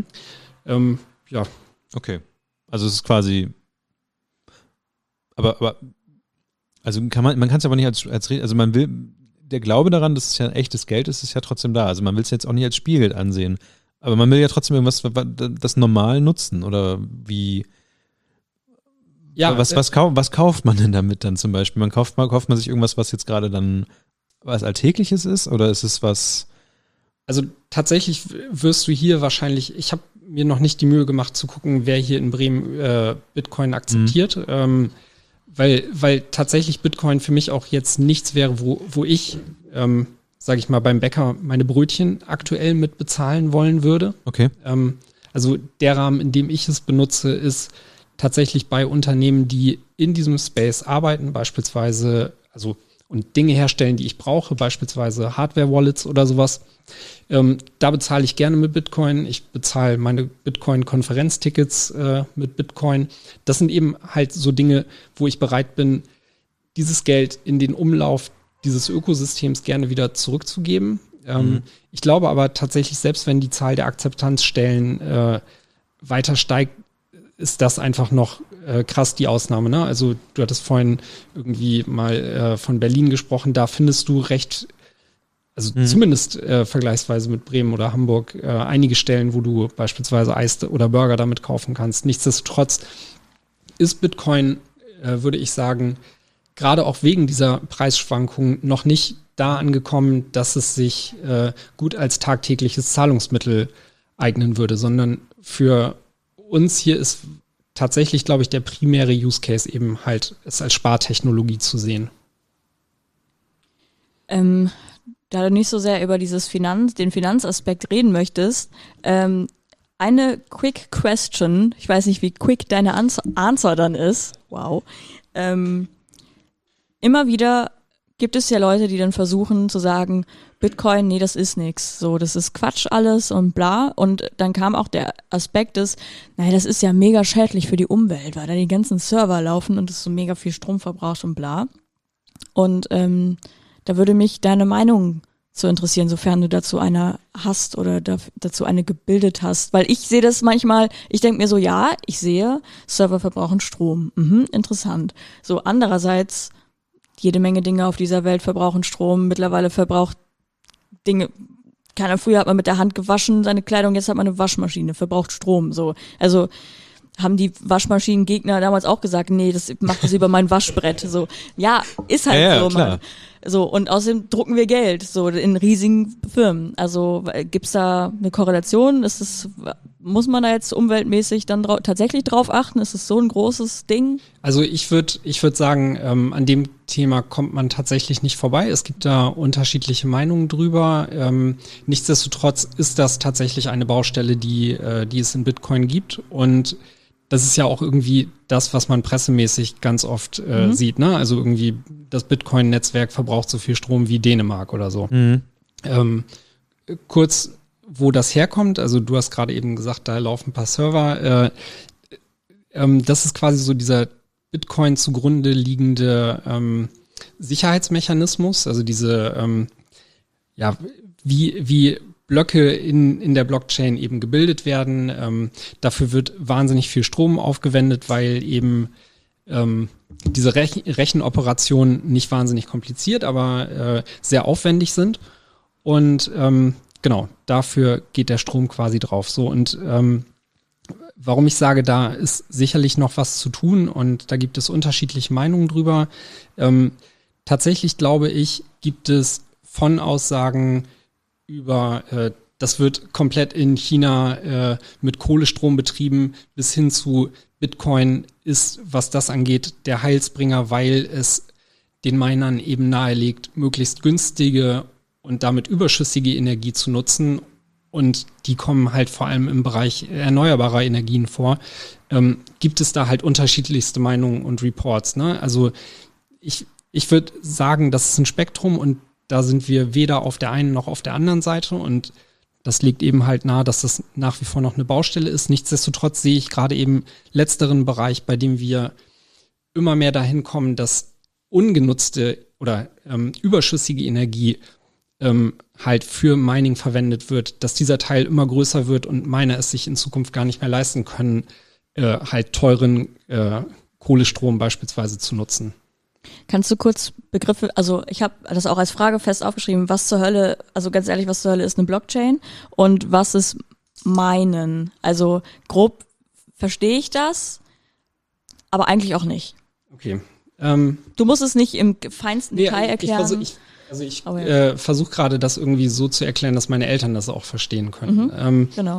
Ja. Okay. Also es ist quasi, aber also man kann es aber nicht als also man will, der Glaube daran, dass es ja echtes Geld ist, ist ja trotzdem da. Also man will es jetzt auch nicht als Spielgeld ansehen. Aber man will ja trotzdem irgendwas, das normal nutzen oder wie. Ja, was kauft man denn damit dann zum Beispiel? Kauft man sich irgendwas, was jetzt gerade dann was Alltägliches ist oder ist es was? Also tatsächlich wirst du hier wahrscheinlich, ich habe mir noch nicht die Mühe gemacht zu gucken, wer hier in Bremen Bitcoin akzeptiert, weil tatsächlich Bitcoin für mich auch jetzt nichts wäre, wo ich, sage ich mal, beim Bäcker meine Brötchen aktuell mit bezahlen wollen würde. Okay. Also der Rahmen, in dem ich es benutze, ist tatsächlich bei Unternehmen, die in diesem Space arbeiten, beispielsweise, und Dinge herstellen, die ich brauche, beispielsweise Hardware-Wallets oder sowas. Da bezahle ich gerne mit Bitcoin. Ich bezahle meine Bitcoin-Konferenztickets mit Bitcoin. Das sind eben halt so Dinge, wo ich bereit bin, dieses Geld in den Umlauf dieses Ökosystems gerne wieder zurückzugeben. Ich glaube aber tatsächlich, selbst wenn die Zahl der Akzeptanzstellen weiter steigt, ist das einfach noch krass die Ausnahme. Ne? Also du hattest vorhin irgendwie mal von Berlin gesprochen, da findest du zumindest vergleichsweise mit Bremen oder Hamburg einige Stellen, wo du beispielsweise Eis oder Burger damit kaufen kannst. Nichtsdestotrotz ist Bitcoin, würde ich sagen, gerade auch wegen dieser Preisschwankungen noch nicht da angekommen, dass es sich gut als tagtägliches Zahlungsmittel eignen würde, sondern für uns hier ist tatsächlich, glaube ich, der primäre Use Case eben halt, es als Spartechnologie zu sehen. Da du nicht so sehr über den Finanzaspekt reden möchtest, eine quick question, ich weiß nicht, wie quick deine Answer dann ist, wow. Immer wieder gibt es ja Leute, die dann versuchen zu sagen, Bitcoin, nee, das ist nix. So, das ist Quatsch alles und bla. Und dann kam auch der Aspekt des, naja, das ist ja mega schädlich für die Umwelt, weil da die ganzen Server laufen und es so mega viel Strom verbraucht und bla. Und da würde mich deine Meinung zu interessieren, sofern du dazu eine hast oder dazu eine gebildet hast. Weil ich sehe das manchmal, ich denke mir so, ja, ich sehe, Server verbrauchen Strom. Interessant. So, andererseits, jede Menge Dinge auf dieser Welt verbrauchen Strom. Mittlerweile verbraucht Dinge, früher hat man mit der Hand gewaschen, seine Kleidung, jetzt hat man eine Waschmaschine, verbraucht Strom. So, also haben die Waschmaschinengegner damals auch gesagt, nee, das macht das über mein Waschbrett. So, ja, ist halt ja, so, klar. Mann. So, und außerdem drucken wir Geld, so in riesigen Firmen. Also gibt's da eine Korrelation? Muss man da jetzt umweltmäßig dann tatsächlich drauf achten? Ist es so ein großes Ding? Also ich würd sagen, an dem Thema kommt man tatsächlich nicht vorbei. Es gibt da unterschiedliche Meinungen drüber. Nichtsdestotrotz ist das tatsächlich eine Baustelle, die es in Bitcoin gibt. Und das ist ja auch irgendwie das, was man pressemäßig ganz oft sieht, ne? Also irgendwie das Bitcoin-Netzwerk verbraucht so viel Strom wie Dänemark oder so. Kurz, wo das herkommt, also du hast gerade eben gesagt, da laufen ein paar Server. Das ist quasi so dieser Bitcoin zugrunde liegende Sicherheitsmechanismus, also diese, wie Blöcke in der Blockchain eben gebildet werden. Dafür wird wahnsinnig viel Strom aufgewendet, weil eben diese Rechenoperationen nicht wahnsinnig kompliziert, aber sehr aufwendig sind. Und genau, dafür geht der Strom quasi drauf. So, und warum ich sage, da ist sicherlich noch was zu tun und da gibt es unterschiedliche Meinungen drüber. Tatsächlich glaube ich, gibt es von Aussagen über, das wird komplett in China mit Kohlestrom betrieben, bis hin zu Bitcoin ist, was das angeht, der Heilsbringer, weil es den Minern eben nahelegt, möglichst günstige und damit überschüssige Energie zu nutzen. Und die kommen halt vor allem im Bereich erneuerbarer Energien vor. Gibt es da halt unterschiedlichste Meinungen und Reports, ne? Also ich würde sagen, das ist ein Spektrum und da sind wir weder auf der einen noch auf der anderen Seite und das liegt eben halt nahe, dass das nach wie vor noch eine Baustelle ist. Nichtsdestotrotz sehe ich gerade eben letzteren Bereich, bei dem wir immer mehr dahin kommen, dass ungenutzte oder überschüssige Energie halt für Mining verwendet wird, dass dieser Teil immer größer wird und Miner es sich in Zukunft gar nicht mehr leisten können, halt teuren Kohlestrom beispielsweise zu nutzen. Kannst du kurz Begriffe, also ich habe das auch als Frage fest aufgeschrieben, was zur Hölle, also ganz ehrlich, was zur Hölle ist eine Blockchain und was ist Minen? Also grob verstehe ich das, aber eigentlich auch nicht. Okay. Du musst es nicht im feinsten Detail erklären. Ich versuche gerade das irgendwie so zu erklären, dass meine Eltern das auch verstehen können. Genau.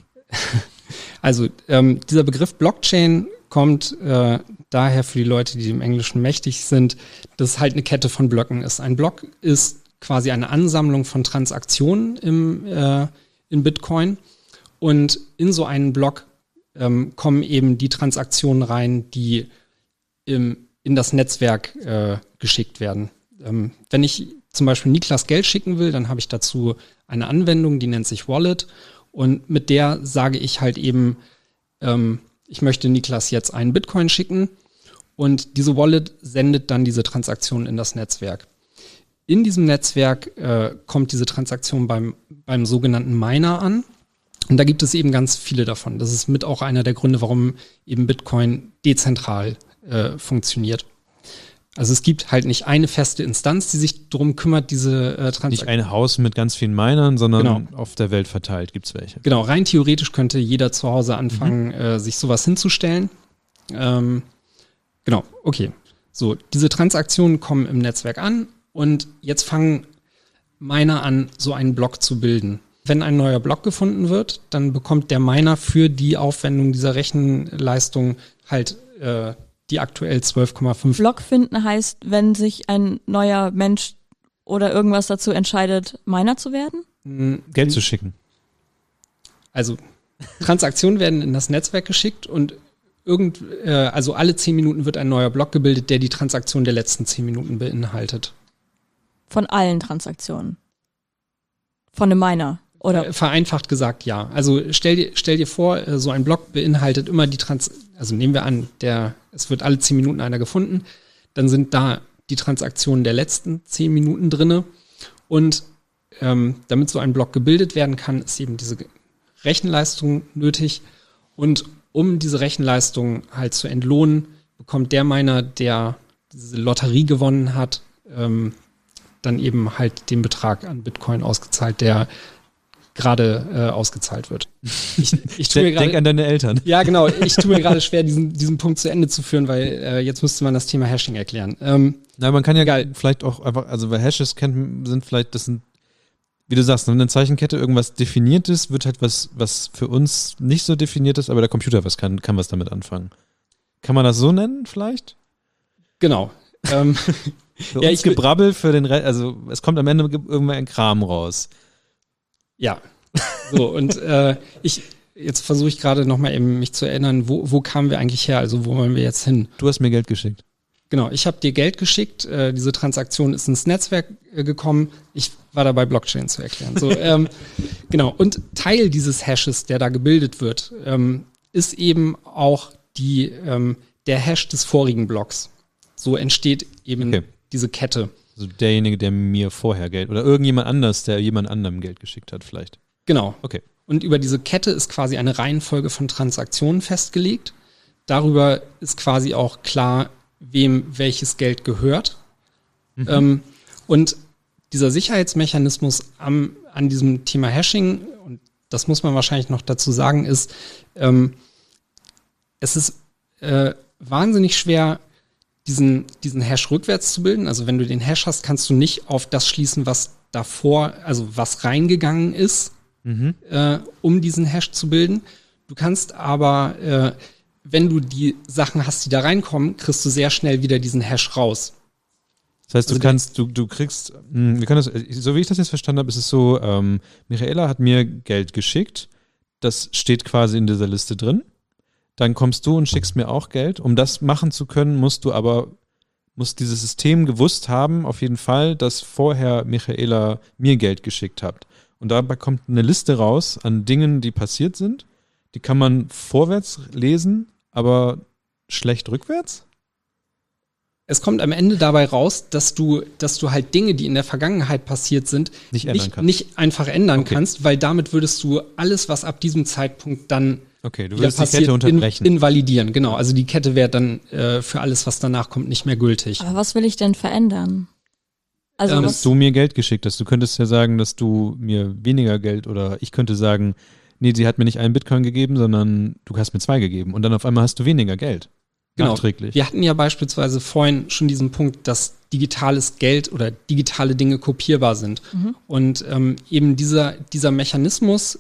Also dieser Begriff Blockchain kommt daher für die Leute, die im Englischen mächtig sind, dass es halt eine Kette von Blöcken ist. Ein Block ist quasi eine Ansammlung von Transaktionen in Bitcoin und in so einen Block kommen eben die Transaktionen rein, die in das Netzwerk geschickt werden. Wenn ich zum Beispiel Niklas Geld schicken will, dann habe ich dazu eine Anwendung, die nennt sich Wallet und mit der sage ich halt eben, ich möchte Niklas jetzt einen Bitcoin schicken und diese Wallet sendet dann diese Transaktion in das Netzwerk. In diesem Netzwerk kommt diese Transaktion beim sogenannten Miner an und da gibt es eben ganz viele davon. Das ist mit auch einer der Gründe, warum eben Bitcoin dezentral funktioniert. Also es gibt halt nicht eine feste Instanz, die sich darum kümmert, diese Transaktion. Nicht ein Haus mit ganz vielen Minern, sondern auf der Welt verteilt gibt's welche. Genau, rein theoretisch könnte jeder zu Hause anfangen, sich sowas hinzustellen. Genau, okay. So, diese Transaktionen kommen im Netzwerk an und jetzt fangen Miner an, so einen Block zu bilden. Wenn ein neuer Block gefunden wird, dann bekommt der Miner für die Aufwendung dieser Rechenleistung halt die aktuell 12,5. Block finden heißt, wenn sich ein neuer Mensch oder irgendwas dazu entscheidet, Miner zu werden? Geld zu schicken. Also Transaktionen werden in das Netzwerk geschickt und also alle 10 Minuten wird ein neuer Block gebildet, der die Transaktion der letzten 10 Minuten beinhaltet. Von allen Transaktionen. Von einem Miner. Oder? Vereinfacht gesagt, ja. Also stell dir vor, so ein Block beinhaltet immer also nehmen wir an, es wird alle 10 Minuten einer gefunden, dann sind da die Transaktionen der letzten 10 Minuten drinne und damit so ein Block gebildet werden kann, ist eben diese Rechenleistung nötig und um diese Rechenleistung halt zu entlohnen, bekommt der Miner, der diese Lotterie gewonnen hat, dann eben halt den Betrag an Bitcoin ausgezahlt, der gerade ausgezahlt wird. Denk an deine Eltern. Ja, genau. Ich tue mir gerade schwer, diesen Punkt zu Ende zu führen, weil jetzt müsste man das Thema Hashing erklären. Na, man kann ja vielleicht auch einfach, also weil Hashes das sind, wie du sagst, eine Zeichenkette, irgendwas Definiertes, wird halt was für uns nicht so definiert ist, aber der Computer kann was damit anfangen. Kann man das so nennen vielleicht? Genau. Für uns Gebrabbel für den Rest, also es kommt am Ende irgendwann ein Kram raus. Ja, so und jetzt versuche ich gerade nochmal eben mich zu erinnern, wo kamen wir eigentlich her, also wo wollen wir jetzt hin? Du hast mir Geld geschickt. Genau, ich habe dir Geld geschickt, diese Transaktion ist ins Netzwerk gekommen, ich war dabei, Blockchain zu erklären. So, genau, und Teil dieses Hashes, der da gebildet wird, ist eben auch der Hash des vorigen Blocks. So entsteht eben diese Kette. Also derjenige, der mir vorher Geld oder irgendjemand anders, der jemand anderem Geld geschickt hat vielleicht. Genau. Okay. Und über diese Kette ist quasi eine Reihenfolge von Transaktionen festgelegt. Darüber ist quasi auch klar, wem welches Geld gehört. Und dieser Sicherheitsmechanismus an diesem Thema Hashing, und das muss man wahrscheinlich noch dazu sagen, ist, es ist wahnsinnig schwer, diesen Hash rückwärts zu bilden. Also wenn du den Hash hast, kannst du nicht auf das schließen, was davor, also was reingegangen ist, um diesen Hash zu bilden. Du kannst aber, wenn du die Sachen hast, die da reinkommen, kriegst du sehr schnell wieder diesen Hash raus. Das heißt, du kriegst, wir können das, so wie ich das jetzt verstanden habe, ist es so, Michaela hat mir Geld geschickt, das steht quasi in dieser Liste drin. Dann kommst du und schickst mir auch Geld. Um das machen zu können, muss dieses System gewusst haben, auf jeden Fall, dass vorher Michaela mir Geld geschickt hat. Und dabei kommt eine Liste raus an Dingen, die passiert sind. Die kann man vorwärts lesen, aber schlecht rückwärts? Es kommt am Ende dabei raus, dass du halt Dinge, die in der Vergangenheit passiert sind, nicht einfach ändern kannst, weil damit würdest du alles, was ab diesem Zeitpunkt dann du würdest die Kette unterbrechen. Invalidieren, genau. Also die Kette wäre dann für alles, was danach kommt, nicht mehr gültig. Aber was will ich denn verändern? Also dass du mir Geld geschickt hast. Du könntest ja sagen, dass du mir weniger Geld, oder ich könnte sagen, nee, sie hat mir nicht einen Bitcoin gegeben, sondern du hast mir 2 gegeben. Und dann auf einmal hast du weniger Geld. Genau. Nachträglich. Wir hatten ja beispielsweise vorhin schon diesen Punkt, dass digitales Geld oder digitale Dinge kopierbar sind. Und eben dieser Mechanismus,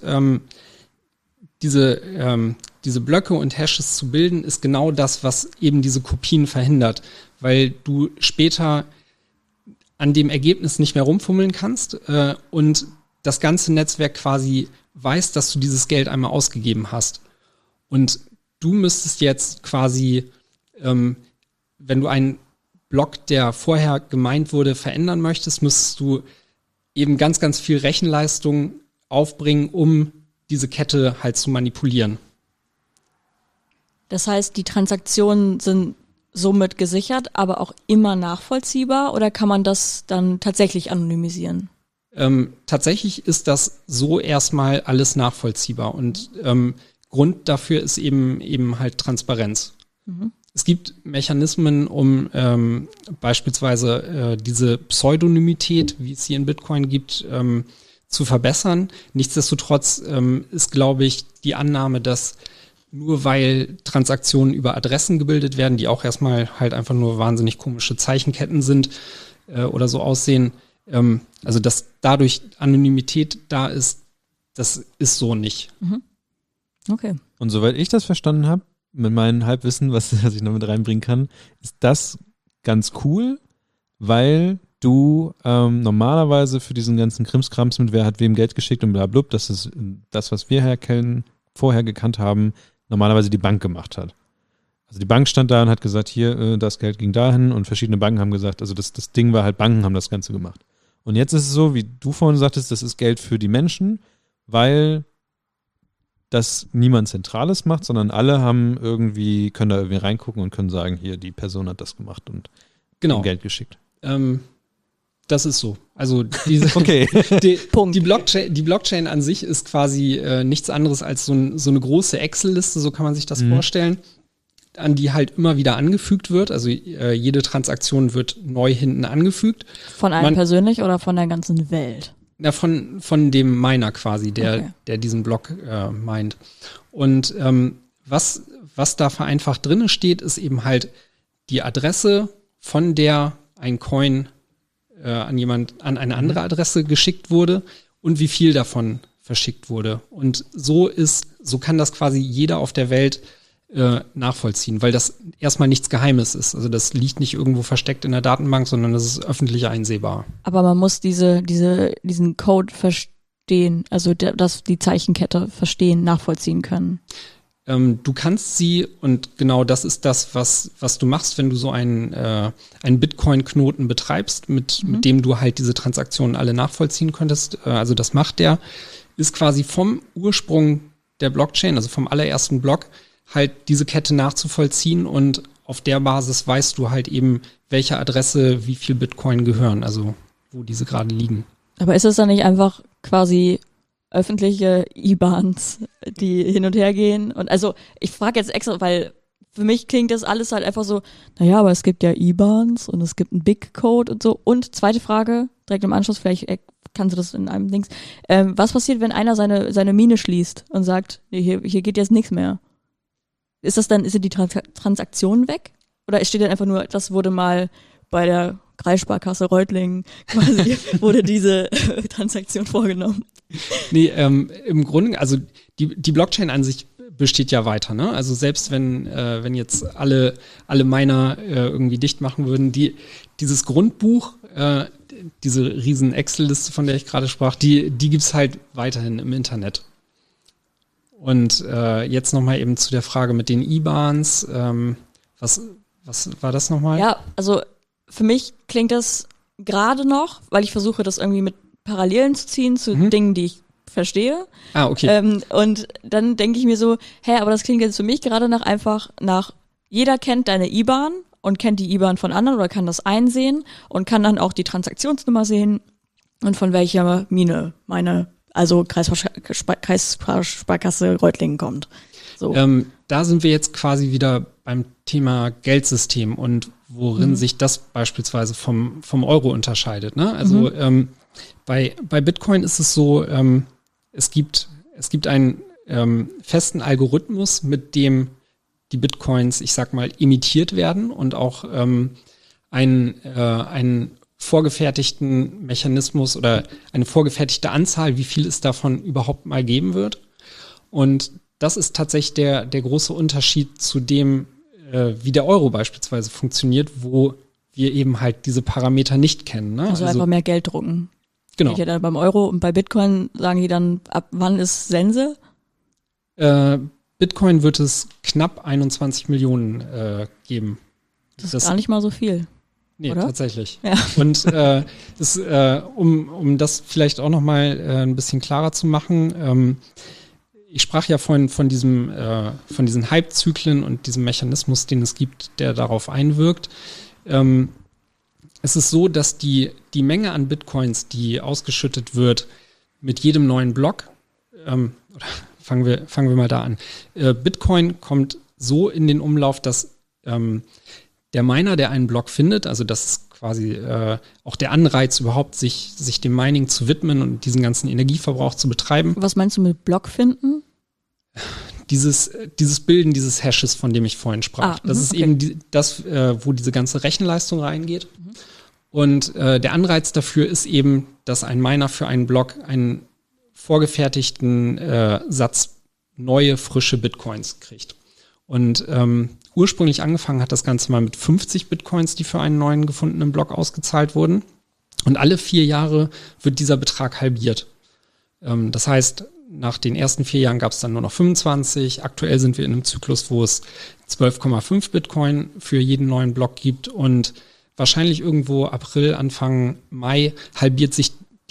diese Blöcke und Hashes zu bilden, ist genau das, was eben diese Kopien verhindert, weil du später an dem Ergebnis nicht mehr rumfummeln kannst und das ganze Netzwerk quasi weiß, dass du dieses Geld einmal ausgegeben hast. Und du müsstest jetzt quasi, wenn du einen Block, der vorher gemeint wurde, verändern möchtest, müsstest du eben ganz, ganz viel Rechenleistung aufbringen, um diese Kette halt zu manipulieren. Das heißt, die Transaktionen sind somit gesichert, aber auch immer nachvollziehbar, oder kann man das dann tatsächlich anonymisieren? Tatsächlich ist das so erstmal alles nachvollziehbar und Grund dafür ist eben halt Transparenz. Es gibt Mechanismen, um beispielsweise diese Pseudonymität, wie es sie in Bitcoin gibt, zu verbessern. Nichtsdestotrotz ist, glaube ich, die Annahme, dass nur weil Transaktionen über Adressen gebildet werden, die auch erstmal halt einfach nur wahnsinnig komische Zeichenketten sind oder so aussehen, also dass dadurch Anonymität da ist, das ist so nicht. Okay. Und soweit ich das verstanden habe, mit meinem Halbwissen, was ich noch mit reinbringen kann, ist das ganz cool, weil du normalerweise für diesen ganzen Krimskrams mit wer hat wem Geld geschickt und blablabla, das ist das, was wir vorher gekannt haben, normalerweise die Bank gemacht hat. Also die Bank stand da und hat gesagt, hier, das Geld ging dahin, und verschiedene Banken haben gesagt, also das Ding war halt, Banken haben das Ganze gemacht. Und jetzt ist es so, wie du vorhin sagtest, das ist Geld für die Menschen, weil das niemand Zentrales macht, sondern alle können da irgendwie reingucken und können sagen, hier, die Person hat das gemacht und Geld geschickt. Das ist so. Also diese Okay. die Blockchain an sich ist quasi nichts anderes als so eine große Excel-Liste, so kann man sich das vorstellen, an die halt immer wieder angefügt wird. Also jede Transaktion wird neu hinten angefügt. Von einem persönlich oder von der ganzen Welt? Na, von dem Miner quasi, der diesen Block meint. Und was da vereinfacht drinne steht, ist eben halt die Adresse, von der ein Coin an eine andere Adresse geschickt wurde und wie viel davon verschickt wurde. Und so kann das quasi jeder auf der Welt nachvollziehen, weil das erstmal nichts Geheimes ist. Also das liegt nicht irgendwo versteckt in der Datenbank, sondern das ist öffentlich einsehbar. Aber man muss diesen Code verstehen, also die Zeichenkette verstehen, nachvollziehen können. Du kannst sie, und genau das ist das, was du machst, wenn du so einen Bitcoin-Knoten betreibst, mit dem du halt diese Transaktionen alle nachvollziehen könntest. Also das macht der, ist quasi vom Ursprung der Blockchain, also vom allerersten Block, halt diese Kette nachzuvollziehen, und auf der Basis weißt du halt eben, welcher Adresse wie viel Bitcoin gehören, also wo diese gerade liegen. Aber ist es dann nicht einfach quasi öffentliche IBANs, die hin und her gehen? Und also ich frage jetzt extra, weil für mich klingt das alles halt einfach so, naja, aber es gibt ja IBANs und es gibt einen Big-Code und so. Und zweite Frage, direkt im Anschluss, vielleicht kannst du das in einem Dings. Was passiert, wenn einer seine Mine schließt und sagt, nee, hier geht jetzt nichts mehr? Sind die Transaktionen weg? Oder steht dann einfach nur, das wurde mal bei der Kreissparkasse Reutlingen quasi, wurde diese Transaktion vorgenommen? Nee, im Grunde, also die Blockchain an sich besteht ja weiter, ne? Also selbst wenn jetzt alle Miner irgendwie dicht machen würden, dieses Grundbuch, diese riesen Excel-Liste, von der ich gerade sprach, die gibt's halt weiterhin im Internet. Und jetzt nochmal eben zu der Frage mit den IBANs. Was war das nochmal? Ja, also für mich klingt das gerade noch, weil ich versuche, das irgendwie mit Parallelen zu ziehen zu Dingen, die ich verstehe. Ah, okay. Und dann denke ich mir so, aber das klingt jetzt für mich gerade nach jeder kennt deine IBAN und kennt die IBAN von anderen oder kann das einsehen und kann dann auch die Transaktionsnummer sehen und von welcher Mine also Kreissparkasse Reutlingen kommt. So. Da sind wir jetzt quasi wieder beim Thema Geldsystem und worin sich das beispielsweise vom Euro unterscheidet. Ne? Also bei Bitcoin ist es so, es gibt einen festen Algorithmus, mit dem die Bitcoins, ich sag mal, emittiert werden und auch einen vorgefertigten Mechanismus oder eine vorgefertigte Anzahl, wie viel es davon überhaupt mal geben wird. Und das ist tatsächlich der große Unterschied zu dem, wie der Euro beispielsweise funktioniert, wo wir eben halt diese Parameter nicht kennen. Ne? Also einfach mehr Geld drucken. Genau. Geht ja dann beim Euro und bei Bitcoin sagen die dann, ab wann ist Sense? Bitcoin wird es knapp 21 Millionen geben. Das ist gar nicht mal so viel. Nee, oder? Tatsächlich. Ja. Und um das vielleicht auch nochmal ein bisschen klarer zu machen, ich sprach ja vorhin von diesen Hype-Zyklen und diesem Mechanismus, den es gibt, der darauf einwirkt. Es ist so, dass die Menge an Bitcoins, die ausgeschüttet wird mit jedem neuen Block, fangen wir mal da an. Bitcoin kommt so in den Umlauf, dass der Miner, der einen Block findet, also das ist quasi auch der Anreiz überhaupt, sich dem Mining zu widmen und diesen ganzen Energieverbrauch zu betreiben. Was meinst du mit Block finden? Dieses Bilden dieses Hashes, von dem ich vorhin sprach. Das ist eben wo diese ganze Rechenleistung reingeht. Und der Anreiz dafür ist eben, dass ein Miner für einen Block einen vorgefertigten Satz neue, frische Bitcoins kriegt. Und ursprünglich angefangen hat das Ganze mal mit 50 Bitcoins, die für einen neuen gefundenen Block ausgezahlt wurden. Und alle 4 Jahre wird dieser Betrag halbiert. Das heißt, nach den ersten 4 Jahren gab es dann nur noch 25. Aktuell sind wir in einem Zyklus, wo es 12,5 Bitcoin für jeden neuen Block gibt. Und wahrscheinlich irgendwo April, Anfang Mai halbiert sich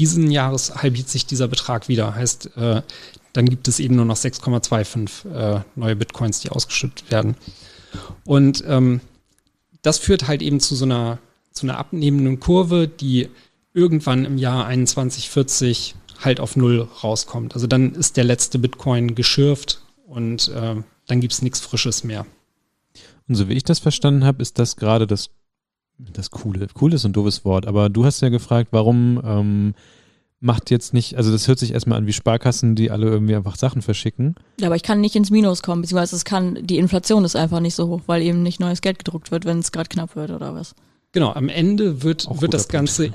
dieser Betrag wieder. Heißt, dann gibt es eben nur noch 6,25 neue Bitcoins, die ausgeschüttet werden. Und das führt halt eben zu einer abnehmenden Kurve, die irgendwann im Jahr 2140 halt auf Null rauskommt. Also dann ist der letzte Bitcoin geschürft und dann gibt's nichts Frisches mehr. Und so wie ich das verstanden habe, ist das gerade das Coole. Cool ist ein doofes Wort, aber du hast ja gefragt, warum macht jetzt nicht, also das hört sich erstmal an wie Sparkassen, die alle irgendwie einfach Sachen verschicken. Ja, aber ich kann nicht ins Minus kommen, beziehungsweise die Inflation ist einfach nicht so hoch, weil eben nicht neues Geld gedruckt wird, wenn es gerade knapp wird oder was. Genau, am Ende wird das Ganze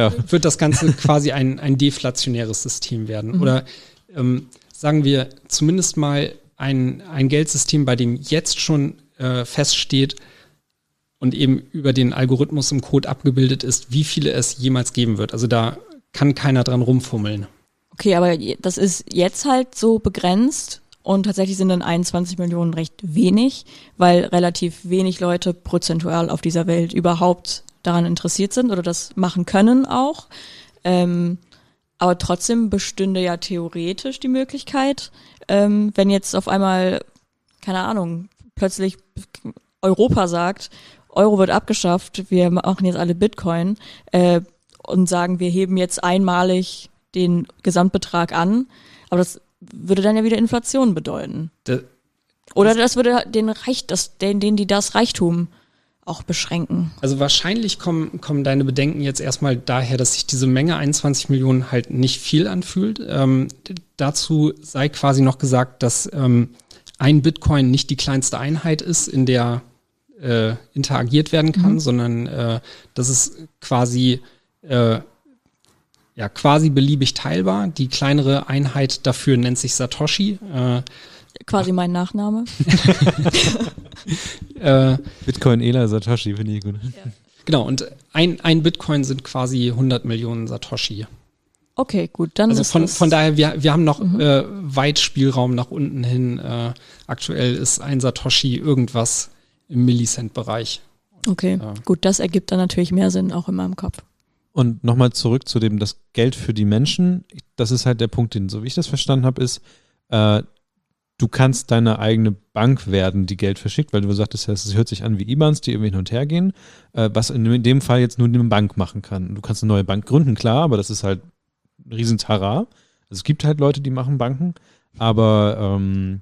quasi ein deflationäres System werden. Oder sagen wir zumindest mal ein Geldsystem, bei dem jetzt schon feststeht und eben über den Algorithmus im Code abgebildet ist, wie viele es jemals geben wird. Also da kann keiner dran rumfummeln. Okay, aber das ist jetzt halt so begrenzt und tatsächlich sind dann 21 Millionen recht wenig, weil relativ wenig Leute prozentual auf dieser Welt überhaupt daran interessiert sind oder das machen können auch. Aber trotzdem bestünde ja theoretisch die Möglichkeit, wenn jetzt auf einmal, keine Ahnung, plötzlich Europa sagt, Euro wird abgeschafft, wir machen jetzt alle Bitcoin und sagen, wir heben jetzt einmalig den Gesamtbetrag an. Aber das würde dann ja wieder Inflation bedeuten. Oder das würde denen, die das Reichtum auch beschränken. Also wahrscheinlich kommen deine Bedenken jetzt erstmal daher, dass sich diese Menge 21 Millionen halt nicht viel anfühlt. Dazu sei quasi noch gesagt, dass ein Bitcoin nicht die kleinste Einheit ist, in der interagiert werden kann, sondern das ist quasi quasi beliebig teilbar. Die kleinere Einheit dafür nennt sich Satoshi. Quasi mein Nachname. Bitcoin Ela Satoshi, finde ich gut. Ja. Genau, und ein Bitcoin sind quasi 100 Millionen Satoshi. Okay, gut. Dann also ist von daher, wir haben noch weit Spielraum nach unten hin. Aktuell ist ein Satoshi irgendwas im Millicent-Bereich. Okay, gut, das ergibt dann natürlich mehr Sinn, auch in meinem Kopf. Und nochmal zurück zu dem, das Geld für die Menschen, das ist halt der Punkt, den, so wie ich das verstanden habe, ist, du kannst deine eigene Bank werden, die Geld verschickt, weil du sagtest ja, es hört sich an wie IBANs, die irgendwie hin und her gehen, was in dem Fall jetzt nur eine Bank machen kann. Du kannst eine neue Bank gründen, klar, aber das ist halt ein Riesentara. Also es gibt halt Leute, die machen Banken, aber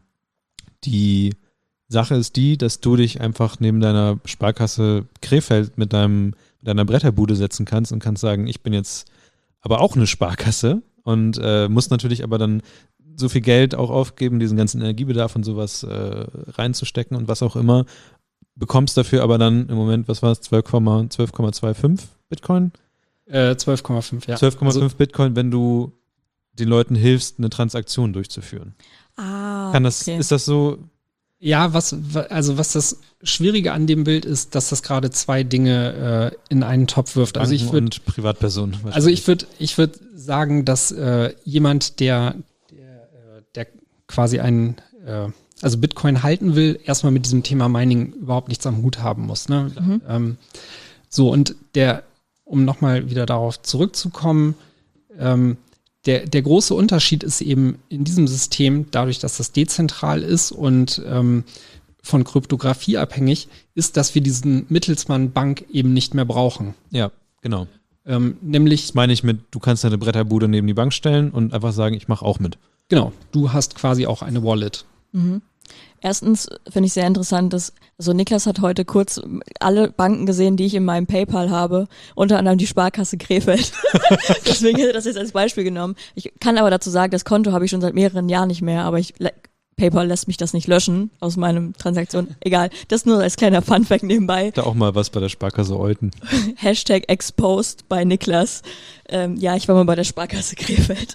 die Sache ist die, dass du dich einfach neben deiner Sparkasse Krefeld mit deiner Bretterbude setzen kannst und kannst sagen, ich bin jetzt aber auch eine Sparkasse und musst natürlich aber dann so viel Geld auch aufgeben, diesen ganzen Energiebedarf und sowas reinzustecken und was auch immer, bekommst dafür aber dann im Moment, was war es, 12,25 Bitcoin? 12,5, ja. 12,5 also, Bitcoin, wenn du den Leuten hilfst, eine Transaktion durchzuführen. Okay. Ist das so? Ja, was das Schwierige an dem Bild ist, dass das gerade zwei Dinge in einen Topf wirft. Banken also und Privatpersonen. Also ich würde sagen, dass jemand, der quasi also Bitcoin halten will, erstmal mit diesem Thema Mining überhaupt nichts am Hut haben muss. Ne? Und um nochmal wieder darauf zurückzukommen, der große Unterschied ist eben in diesem System, dadurch, dass das dezentral ist und von Kryptographie abhängig, ist, dass wir diesen Mittelsmann Bank eben nicht mehr brauchen. Ja, genau. Nämlich. Das meine ich mit, du kannst deine Bretterbude neben die Bank stellen und einfach sagen, ich mache auch mit. Genau, du hast quasi auch eine Wallet. Mhm. Erstens finde ich sehr interessant, also Niklas hat heute kurz alle Banken gesehen, die ich in meinem PayPal habe, unter anderem die Sparkasse Krefeld. Deswegen hätte ich das jetzt als Beispiel genommen. Ich kann aber dazu sagen, das Konto habe ich schon seit mehreren Jahren nicht mehr, aber PayPal lässt mich das nicht löschen aus meinem Transaktion. Egal, das nur als kleiner Funfact nebenbei. Da auch mal was bei der Sparkasse Olten. #exposed bei Niklas. Ja, ich war mal bei der Sparkasse Krefeld.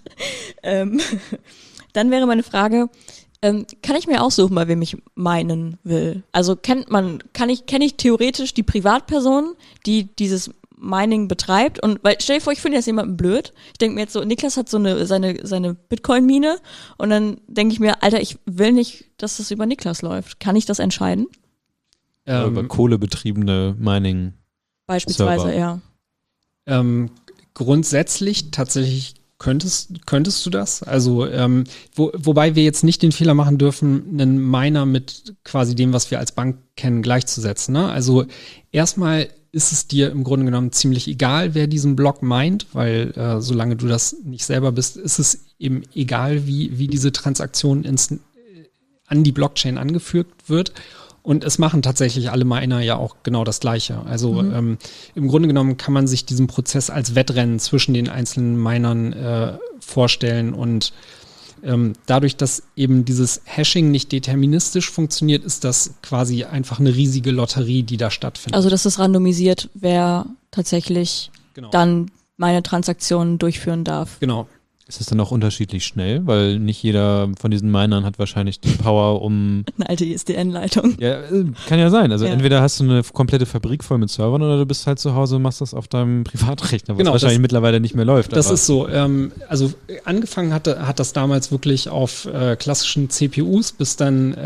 Dann wäre meine Frage, kann ich mir aussuchen, bei wem ich meinen will? Also kenne ich theoretisch die Privatperson, die dieses Mining betreibt? Und weil stell dir vor, ich finde jetzt jemanden blöd. Ich denke mir jetzt so, Niklas hat so seine Bitcoin-Mine und dann denke ich mir, Alter, ich will nicht, dass das über Niklas läuft. Kann ich das entscheiden? Über kohlebetriebene Mining. beispielsweise, Server. ja. Grundsätzlich tatsächlich könntest du das? Also wobei wir jetzt nicht den Fehler machen dürfen, einen Miner mit quasi dem, was wir als Bank kennen, gleichzusetzen. Ne? Also erstmal ist es dir im Grunde genommen ziemlich egal, wer diesen Block meint, weil solange du das nicht selber bist, ist es eben egal, wie diese Transaktion an die Blockchain angeführt wird. Und es machen tatsächlich alle Miner ja auch genau das Gleiche. Also im Grunde genommen kann man sich diesen Prozess als Wettrennen zwischen den einzelnen Minern vorstellen. Und dadurch, dass eben dieses Hashing nicht deterministisch funktioniert, ist das quasi einfach eine riesige Lotterie, die da stattfindet. Also dass es randomisiert, wer tatsächlich dann meine Transaktionen durchführen darf. Genau. Ist es dann auch unterschiedlich schnell? Weil nicht jeder von diesen Minern hat wahrscheinlich die Power, um... Eine alte ISDN-Leitung. Ja, kann ja sein. Also Ja. entweder hast du eine komplette Fabrik voll mit Servern oder du bist halt zu Hause und machst das auf deinem Privatrechner, was Genau, wahrscheinlich mittlerweile nicht mehr läuft. Das aber ist so. Also angefangen hat das damals wirklich auf klassischen CPUs, bis dann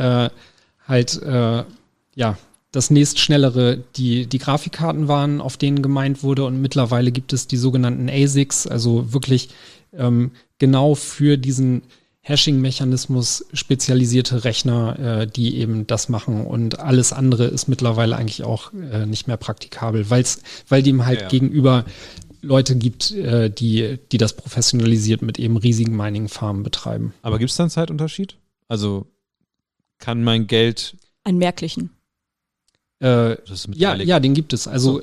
das nächstschnellere die Grafikkarten waren, auf denen gemeint wurde. Und mittlerweile gibt es die sogenannten ASICs, also wirklich genau für diesen Hashing-Mechanismus spezialisierte Rechner, die eben das machen. Und alles andere ist mittlerweile eigentlich auch nicht mehr praktikabel, weil dem halt gegenüber Leute gibt, die das professionalisiert mit eben riesigen Mining-Farmen betreiben. Aber gibt es da einen Zeitunterschied? Also kann mein Geld... Einen merklichen. Das ist mit Ja, den gibt es. Also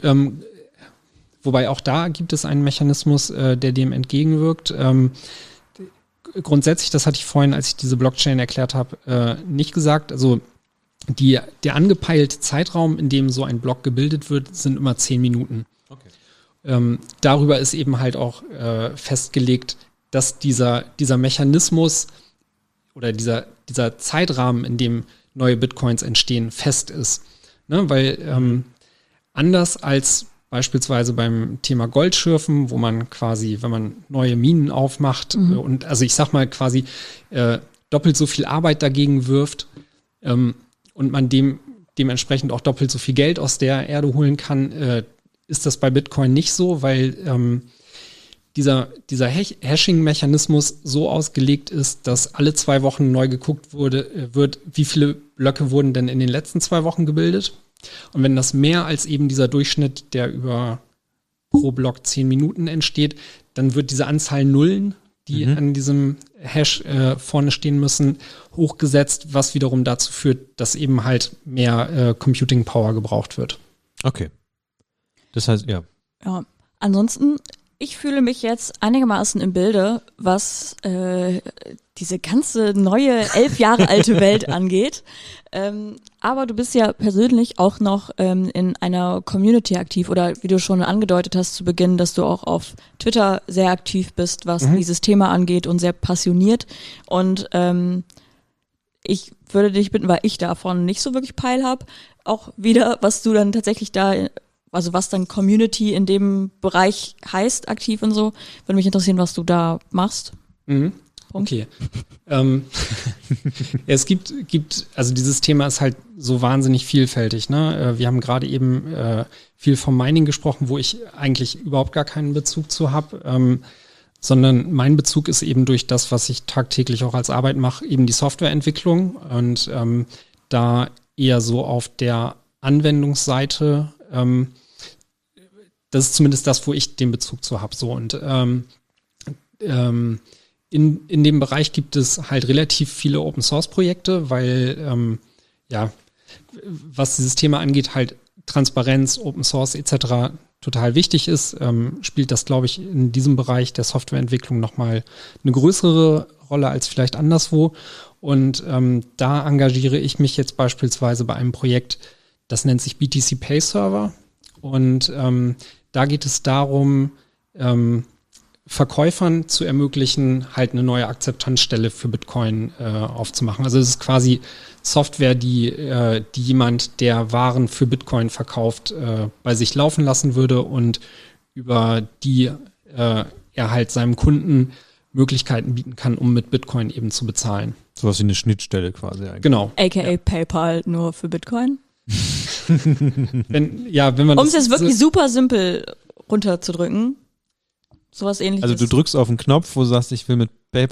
wobei auch da gibt es einen Mechanismus, der dem entgegenwirkt. Grundsätzlich, das hatte ich vorhin, als ich diese Blockchain erklärt habe, nicht gesagt. Also der angepeilte Zeitraum, in dem so ein Block gebildet wird, sind immer 10 Minuten. Okay. Darüber ist eben halt auch festgelegt, dass dieser Mechanismus oder dieser Zeitrahmen, in dem neue Bitcoins entstehen, fest ist. Ne? Weil anders als beispielsweise beim Thema Goldschürfen, wo man quasi, wenn man neue Minen aufmacht und also ich sag mal quasi doppelt so viel Arbeit dagegen wirft und man dementsprechend auch doppelt so viel Geld aus der Erde holen kann, ist das bei Bitcoin nicht so, weil dieser Hashing-Mechanismus so ausgelegt ist, dass alle 2 Wochen neu geguckt wird, wie viele Blöcke wurden denn in den letzten 2 Wochen gebildet. Und wenn das mehr als eben dieser Durchschnitt, der über pro Block 10 Minuten entsteht, dann wird diese Anzahl Nullen, die an diesem Hash vorne stehen müssen, hochgesetzt, was wiederum dazu führt, dass eben halt mehr Computing Power gebraucht wird. Okay. Das heißt, ja. Ja. Ansonsten, ich fühle mich jetzt einigermaßen im Bilde, was diese ganze neue 11 Jahre alte Welt angeht. Aber du bist ja persönlich auch noch in einer Community aktiv oder wie du schon angedeutet hast zu Beginn, dass du auch auf Twitter sehr aktiv bist, was dieses Thema angeht und sehr passioniert. Und ich würde dich bitten, weil ich davon nicht so wirklich Peil habe, auch wieder, was du dann tatsächlich da, also was dann Community in dem Bereich heißt, aktiv und so, würde mich interessieren, was du da machst. Okay. Es gibt, also dieses Thema ist halt so wahnsinnig vielfältig, ne? Wir haben gerade eben viel vom Mining gesprochen, wo ich eigentlich überhaupt gar keinen Bezug zu habe, sondern mein Bezug ist eben durch das, was ich tagtäglich auch als Arbeit mache, eben die Softwareentwicklung und da eher so auf der Anwendungsseite, das ist zumindest das, wo ich den Bezug zu habe. So und in dem Bereich gibt es halt relativ viele Open-Source-Projekte, weil, was dieses Thema angeht, halt Transparenz, Open-Source etc. total wichtig ist, spielt das, glaube ich, in diesem Bereich der Softwareentwicklung nochmal eine größere Rolle als vielleicht anderswo. Und da engagiere ich mich jetzt beispielsweise bei einem Projekt, das nennt sich BTC Pay Server. Und da geht es darum, Verkäufern zu ermöglichen, halt eine neue Akzeptanzstelle für Bitcoin aufzumachen. Also es ist quasi Software, die jemand, der Waren für Bitcoin verkauft, bei sich laufen lassen würde und über die er halt seinem Kunden Möglichkeiten bieten kann, um mit Bitcoin eben zu bezahlen. Sowas wie eine Schnittstelle quasi eigentlich. Genau. AKA PayPal nur für Bitcoin? wenn man Um es jetzt wirklich super simpel runterzudrücken, sowas ähnliches. Also du drückst auf einen Knopf, wo du sagst, ich will mit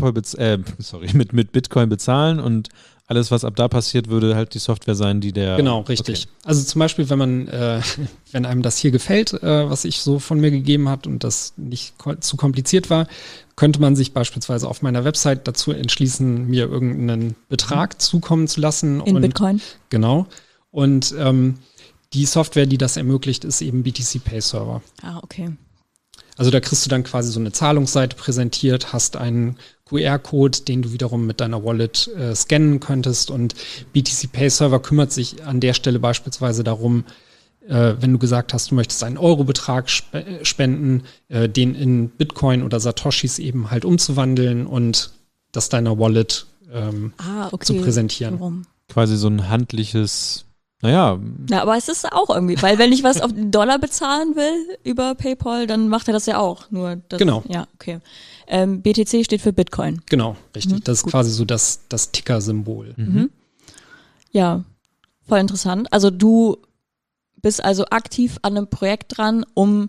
mit Bitcoin bezahlen und alles, was ab da passiert, würde halt die Software sein, die der... Genau, richtig. Okay. Also zum Beispiel, wenn einem das hier gefällt, was ich so von mir gegeben hat und das nicht zu kompliziert war, könnte man sich beispielsweise auf meiner Website dazu entschließen, mir irgendeinen Betrag zukommen zu lassen. In Bitcoin? Genau. Und die Software, die das ermöglicht, ist eben BTC Pay Server. Ah, okay. Also da kriegst du dann quasi so eine Zahlungsseite präsentiert, hast einen QR-Code, den du wiederum mit deiner Wallet scannen könntest, und BTC Pay Server kümmert sich an der Stelle beispielsweise darum, wenn du gesagt hast, du möchtest einen Eurobetrag spenden, den in Bitcoin oder Satoshis eben halt umzuwandeln und das deiner Wallet zu präsentieren. Warum? Quasi so ein handliches... Naja. Na, aber es ist auch irgendwie, weil wenn ich was auf Dollar bezahlen will über PayPal, dann macht er das ja auch. Nur das, genau. Ja, okay. BTC steht für Bitcoin. Genau, richtig. Das ist quasi so das Ticker-Symbol. Mhm. Ja, voll interessant. Also du bist also aktiv an einem Projekt dran, um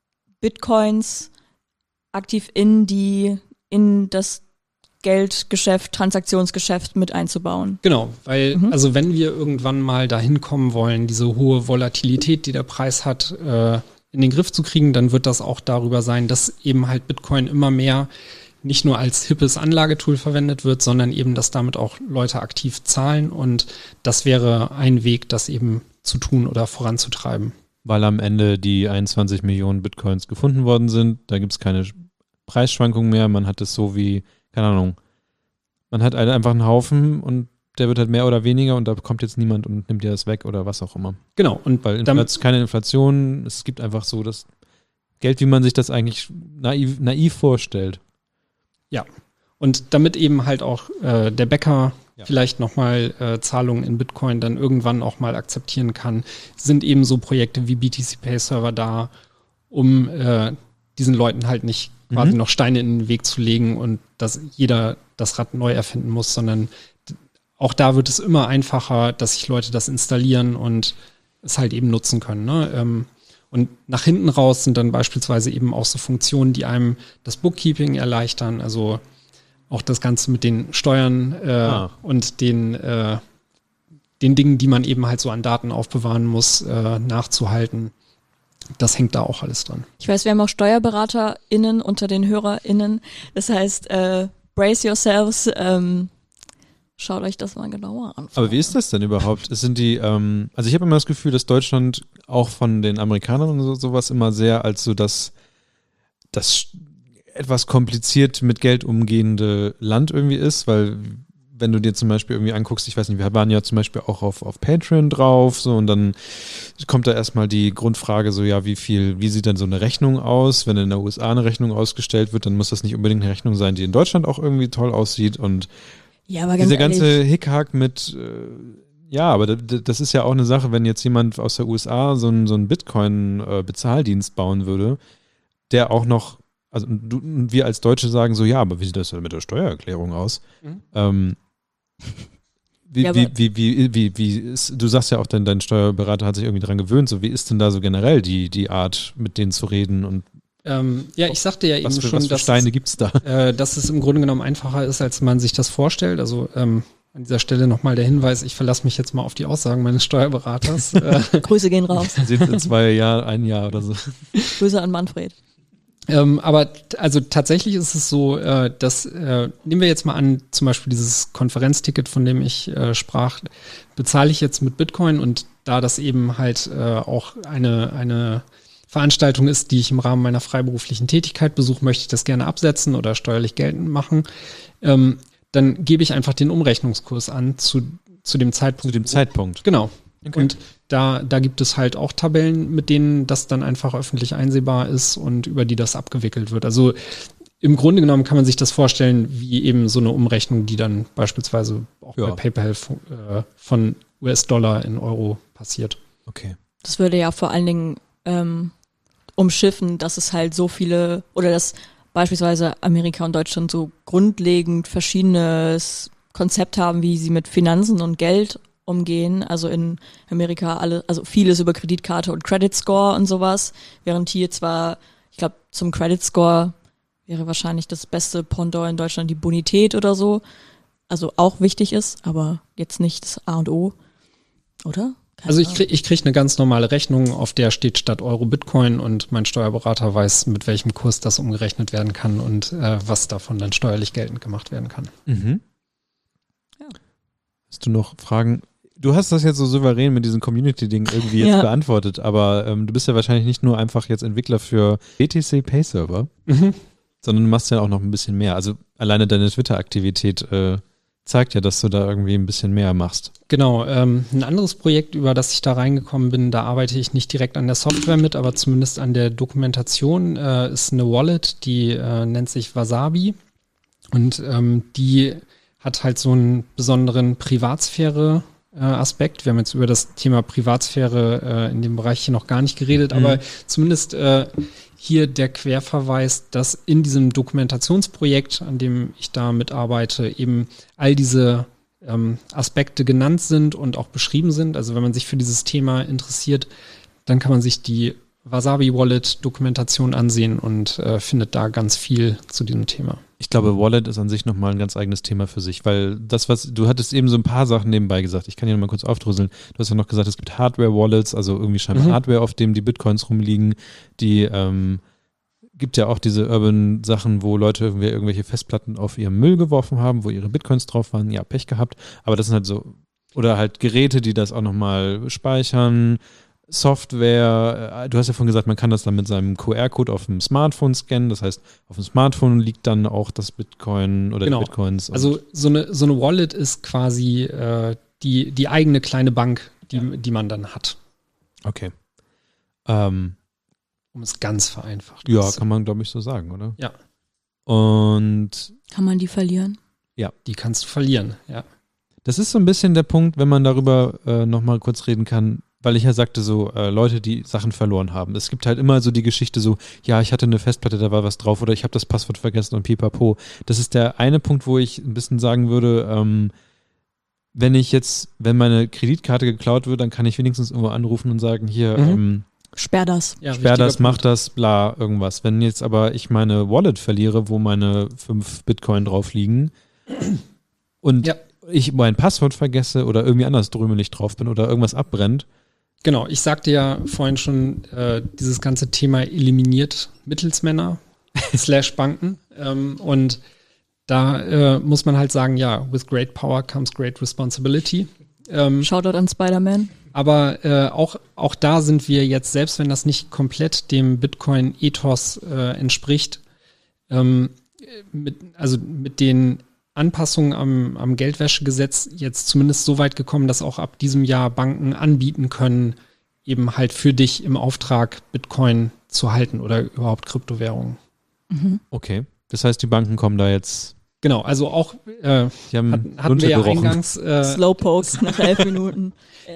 Bitcoins aktiv in das Geldgeschäft, Transaktionsgeschäft mit einzubauen. Genau, weil also wenn wir irgendwann mal dahin kommen wollen, diese hohe Volatilität, die der Preis hat, in den Griff zu kriegen, dann wird das auch darüber sein, dass eben halt Bitcoin immer mehr nicht nur als hippes Anlagetool verwendet wird, sondern eben, dass damit auch Leute aktiv zahlen, und das wäre ein Weg, das eben zu tun oder voranzutreiben. Weil am Ende die 21 Millionen Bitcoins gefunden worden sind, da gibt es keine Preisschwankungen mehr, man hat es so wie, keine Ahnung, man hat einfach einen Haufen und der wird halt mehr oder weniger und da kommt jetzt niemand und nimmt dir das weg oder was auch immer. Genau. Und weil keine Inflation, es gibt einfach so das Geld, wie man sich das eigentlich naiv vorstellt. Ja, und damit eben halt auch der Bäcker vielleicht nochmal Zahlungen in Bitcoin dann irgendwann auch mal akzeptieren kann, sind eben so Projekte wie BTC Pay Server da, um diesen Leuten halt nicht quasi noch Steine in den Weg zu legen und dass jeder das Rad neu erfinden muss, sondern auch da wird es immer einfacher, dass sich Leute das installieren und es halt eben nutzen können. Ne? Und nach hinten raus sind dann beispielsweise eben auch so Funktionen, die einem das Bookkeeping erleichtern, also auch das Ganze mit den Steuern und den Dingen, die man eben halt so an Daten aufbewahren muss, nachzuhalten. Das hängt da auch alles dran. Ich weiß, wir haben auch SteuerberaterInnen unter den HörerInnen. Das heißt, brace yourselves, schaut euch das mal genauer an. Aber wie ist das denn überhaupt? Es sind die, also ich habe immer das Gefühl, dass Deutschland auch von den Amerikanern und sowas immer sehr als so das etwas kompliziert mit Geld umgehende Land irgendwie ist, weil wenn du dir zum Beispiel irgendwie anguckst, ich weiß nicht, wir waren ja zum Beispiel auch auf Patreon drauf, so, und dann kommt da erstmal die Grundfrage so, ja, wie sieht denn so eine Rechnung aus? Wenn in der USA eine Rechnung ausgestellt wird, dann muss das nicht unbedingt eine Rechnung sein, die in Deutschland auch irgendwie toll aussieht, und ja, aber dieser ganze Hickhack mit, aber das ist ja auch eine Sache, wenn jetzt jemand aus der USA so einen Bitcoin-Bezahldienst bauen würde, der auch noch, also wir als Deutsche sagen so, ja, aber wie sieht das denn mit der Steuererklärung aus? Du sagst ja auch, dein Steuerberater hat sich irgendwie dran gewöhnt, so wie ist denn da so generell die Art, mit denen zu reden, und ich sagte ja eben schon, was für Steine gibt's da? Dass es im Grunde genommen einfacher ist, als man sich das vorstellt. Also an dieser Stelle nochmal der Hinweis, ich verlasse mich jetzt mal auf die Aussagen meines Steuerberaters. Grüße gehen raus. Sind in 2 Jahren, 1 Jahr oder so. Grüße an Manfred. Aber also tatsächlich ist es so, dass, nehmen wir jetzt mal an, zum Beispiel dieses Konferenzticket, von dem ich sprach, bezahle ich jetzt mit Bitcoin, und da das eben halt auch eine Veranstaltung ist, die ich im Rahmen meiner freiberuflichen Tätigkeit besuche, möchte ich das gerne absetzen oder steuerlich geltend machen, dann gebe ich einfach den Umrechnungskurs an zu dem Zeitpunkt. Zu dem Zeitpunkt. Genau. Okay. Und da gibt es halt auch Tabellen, mit denen das dann einfach öffentlich einsehbar ist und über die das abgewickelt wird. Also im Grunde genommen kann man sich das vorstellen wie eben so eine Umrechnung, die dann beispielsweise auch bei PayPal von US-Dollar in Euro passiert. Okay. Das würde ja vor allen Dingen umschiffen, dass es halt so viele, oder dass beispielsweise Amerika und Deutschland so grundlegend verschiedenes Konzept haben, wie sie mit Finanzen und Geld umgehen. Also in Amerika also vieles über Kreditkarte und Credit Score und sowas, während hier zwar, ich glaube, zum Credit Score wäre wahrscheinlich das beste Pendant in Deutschland die Bonität oder so, also auch wichtig ist, aber jetzt nicht das A und O, oder? Also ich krieg eine ganz normale Rechnung, auf der steht statt Euro Bitcoin und mein Steuerberater weiß, mit welchem Kurs das umgerechnet werden kann und was davon dann steuerlich geltend gemacht werden kann. Mhm. Ja. Hast du noch Fragen? Du hast das jetzt so souverän mit diesem Community-Ding irgendwie jetzt beantwortet, aber du bist ja wahrscheinlich nicht nur einfach jetzt Entwickler für BTC Pay Server, sondern du machst ja auch noch ein bisschen mehr. Also alleine deine Twitter-Aktivität zeigt ja, dass du da irgendwie ein bisschen mehr machst. Genau, ein anderes Projekt, über das ich da reingekommen bin, da arbeite ich nicht direkt an der Software mit, aber zumindest an der Dokumentation, ist eine Wallet, die nennt sich Wasabi und die hat halt so einen besonderen Privatsphäre-Aspekt. Wir haben jetzt über das Thema Privatsphäre in dem Bereich hier noch gar nicht geredet, aber zumindest hier der Querverweis, dass in diesem Dokumentationsprojekt, an dem ich da mitarbeite, eben all diese Aspekte genannt sind und auch beschrieben sind. Also wenn man sich für dieses Thema interessiert, dann kann man sich die Wasabi Wallet Dokumentation ansehen und findet da ganz viel zu diesem Thema. Ich glaube, Wallet ist an sich nochmal ein ganz eigenes Thema für sich, weil du hattest eben so ein paar Sachen nebenbei gesagt. Ich kann hier nochmal kurz aufdröseln. Du hast ja noch gesagt, es gibt Hardware-Wallets, also irgendwie scheinbar Hardware, auf dem die Bitcoins rumliegen. Die gibt ja auch diese Urban-Sachen, wo Leute irgendwelche Festplatten auf ihren Müll geworfen haben, wo ihre Bitcoins drauf waren. Ja, Pech gehabt. Aber das sind halt so, oder halt Geräte, die das auch nochmal speichern. Software, du hast ja vorhin gesagt, man kann das dann mit seinem QR-Code auf dem Smartphone scannen, das heißt, auf dem Smartphone liegt dann auch das Bitcoin oder die Bitcoins. Also so eine Wallet ist quasi die eigene kleine Bank, die man dann hat. Okay. Um es ganz vereinfacht. Ja, kann man, glaube ich, so sagen, oder? Ja. Und kann man die verlieren? Ja, die kannst du verlieren, ja. Das ist so ein bisschen der Punkt, wenn man darüber nochmal kurz reden kann, weil ich ja sagte so, Leute, die Sachen verloren haben. Es gibt halt immer so die Geschichte so, ja, ich hatte eine Festplatte, da war was drauf oder ich habe das Passwort vergessen und pipapo. Das ist der eine Punkt, wo ich ein bisschen sagen würde, wenn meine Kreditkarte geklaut wird, dann kann ich wenigstens irgendwo anrufen und sagen, hier, sperr das. Ja, sperr das, mach das, bla, irgendwas. Wenn jetzt aber ich meine Wallet verliere, wo meine 5 Bitcoin drauf liegen und ich mein Passwort vergesse oder irgendwie anders drümelig drauf bin oder irgendwas abbrennt. Genau, ich sagte ja vorhin schon, dieses ganze Thema eliminiert Mittelsmänner / Banken. Und da muss man halt sagen, ja, with great power comes great responsibility. Shoutout an Spider-Man. Aber auch da sind wir jetzt, selbst wenn das nicht komplett dem Bitcoin-Ethos entspricht, mit den Anpassungen am Geldwäschegesetz jetzt zumindest so weit gekommen, dass auch ab diesem Jahr Banken anbieten können, eben halt für dich im Auftrag Bitcoin zu halten oder überhaupt Kryptowährungen. Okay, das heißt, die Banken kommen da jetzt. Genau, also auch die haben hatten wir ja eingangs Slowpokes nach 11 Minuten.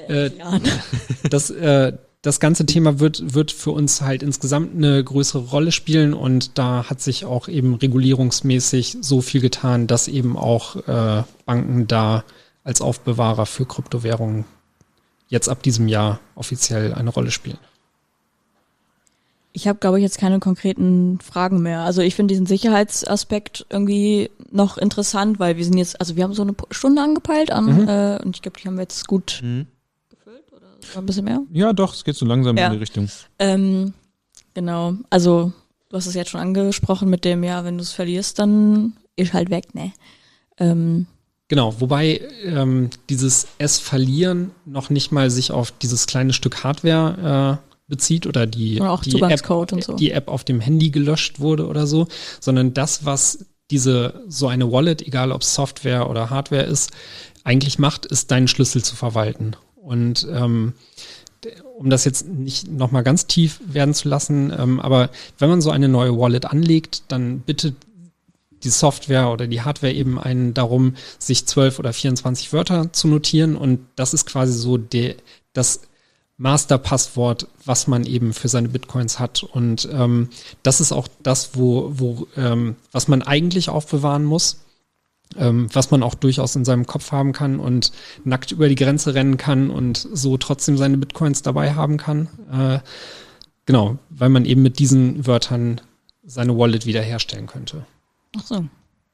Das ganze Thema wird für uns halt insgesamt eine größere Rolle spielen und da hat sich auch eben regulierungsmäßig so viel getan, dass eben auch Banken da als Aufbewahrer für Kryptowährungen jetzt ab diesem Jahr offiziell eine Rolle spielen. Ich habe, glaube ich, jetzt keine konkreten Fragen mehr. Also ich finde diesen Sicherheitsaspekt irgendwie noch interessant, weil wir haben so eine Stunde angepeilt und ich glaube, die haben wir jetzt gut ein bisschen mehr? Ja, doch, es geht so langsam in die Richtung. Genau, also du hast es jetzt schon angesprochen mit dem, ja, wenn du es verlierst, dann ist halt weg, ne? Genau, wobei dieses verlieren noch nicht mal sich auf dieses kleine Stück Hardware bezieht oder die App auf dem Handy gelöscht wurde oder so, sondern das, was so eine Wallet, egal ob es Software oder Hardware ist, eigentlich macht, ist deinen Schlüssel zu verwalten. Und um das jetzt nicht nochmal ganz tief werden zu lassen, aber wenn man so eine neue Wallet anlegt, dann bittet die Software oder die Hardware eben einen darum, sich 12 oder 24 Wörter zu notieren und das ist quasi so das Masterpasswort, was man eben für seine Bitcoins hat und das ist auch das, was man eigentlich aufbewahren muss. was man auch durchaus in seinem Kopf haben kann und nackt über die Grenze rennen kann und so trotzdem seine Bitcoins dabei haben kann. Genau, weil man eben mit diesen Wörtern seine Wallet wiederherstellen könnte. Ach so.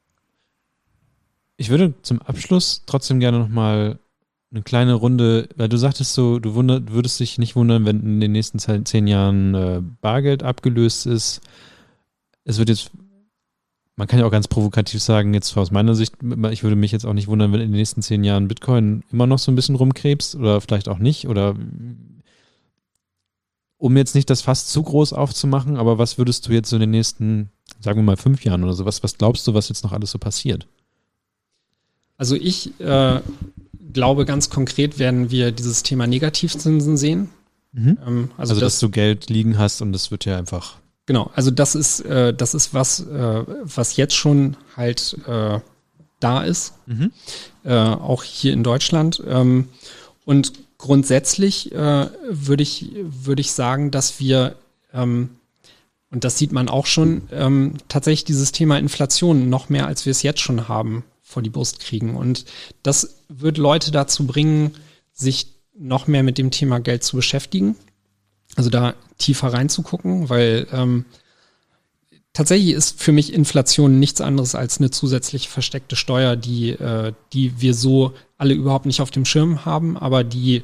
Ich würde zum Abschluss trotzdem gerne nochmal eine kleine Runde, weil du sagtest so, du würdest dich nicht wundern, wenn in den nächsten 10 Jahren Bargeld abgelöst ist. Es wird jetzt, man kann ja auch ganz provokativ sagen, jetzt aus meiner Sicht, ich würde mich jetzt auch nicht wundern, wenn in den nächsten 10 Jahren Bitcoin immer noch so ein bisschen rumkrebst oder vielleicht auch nicht, oder um jetzt nicht das Fass zu groß aufzumachen, aber was würdest du jetzt so in den nächsten, sagen wir mal 5 Jahren oder so, was glaubst du, was jetzt noch alles so passiert? Also ich glaube, ganz konkret werden wir dieses Thema Negativzinsen sehen. Also dass du Geld liegen hast und das wird ja einfach. Genau, also das ist was jetzt schon halt da ist, auch hier in Deutschland. Und grundsätzlich würde ich sagen, dass wir, und das sieht man auch schon, tatsächlich dieses Thema Inflation noch mehr, als wir es jetzt schon haben, vor die Brust kriegen. Und das wird Leute dazu bringen, sich noch mehr mit dem Thema Geld zu beschäftigen. Also da tiefer reinzugucken, weil tatsächlich ist für mich Inflation nichts anderes als eine zusätzliche versteckte Steuer, die wir so alle überhaupt nicht auf dem Schirm haben, aber die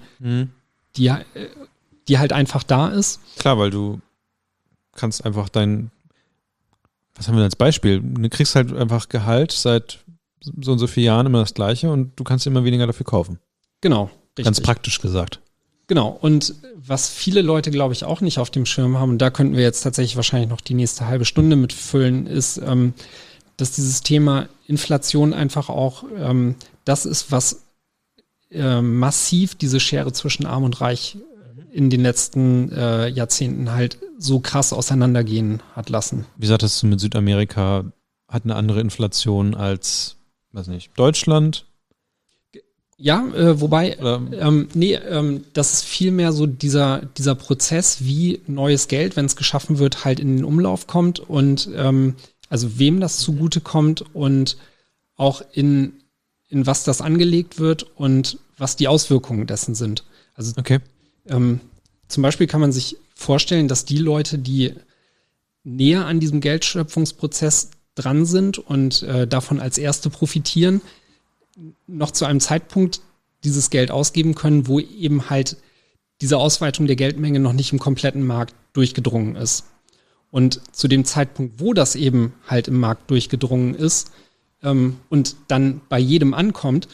halt einfach da ist. Klar, weil du kannst einfach was haben wir als Beispiel? Du kriegst halt einfach Gehalt seit so und so vielen Jahren immer das Gleiche und du kannst immer weniger dafür kaufen. Genau, richtig. Ganz praktisch gesagt. Genau, und was viele Leute, glaube ich, auch nicht auf dem Schirm haben, und da könnten wir jetzt tatsächlich wahrscheinlich noch die nächste halbe Stunde mitfüllen, ist, dass dieses Thema Inflation einfach auch das ist, was massiv diese Schere zwischen Arm und Reich in den letzten Jahrzehnten halt so krass auseinandergehen hat lassen. Wie sagtest du, mit Südamerika hat eine andere Inflation als, weiß nicht, Deutschland? Ja, wobei, das ist vielmehr so dieser Prozess, wie neues Geld, wenn es geschaffen wird, halt in den Umlauf kommt und also wem das zugute kommt und auch in was das angelegt wird und was die Auswirkungen dessen sind. Also okay. Zum Beispiel kann man sich vorstellen, dass die Leute, die näher an diesem Geldschöpfungsprozess dran sind und davon als Erste profitieren, noch zu einem Zeitpunkt dieses Geld ausgeben können, wo eben halt diese Ausweitung der Geldmenge noch nicht im kompletten Markt durchgedrungen ist. Und zu dem Zeitpunkt, wo das eben halt im Markt durchgedrungen ist und dann bei jedem ankommt,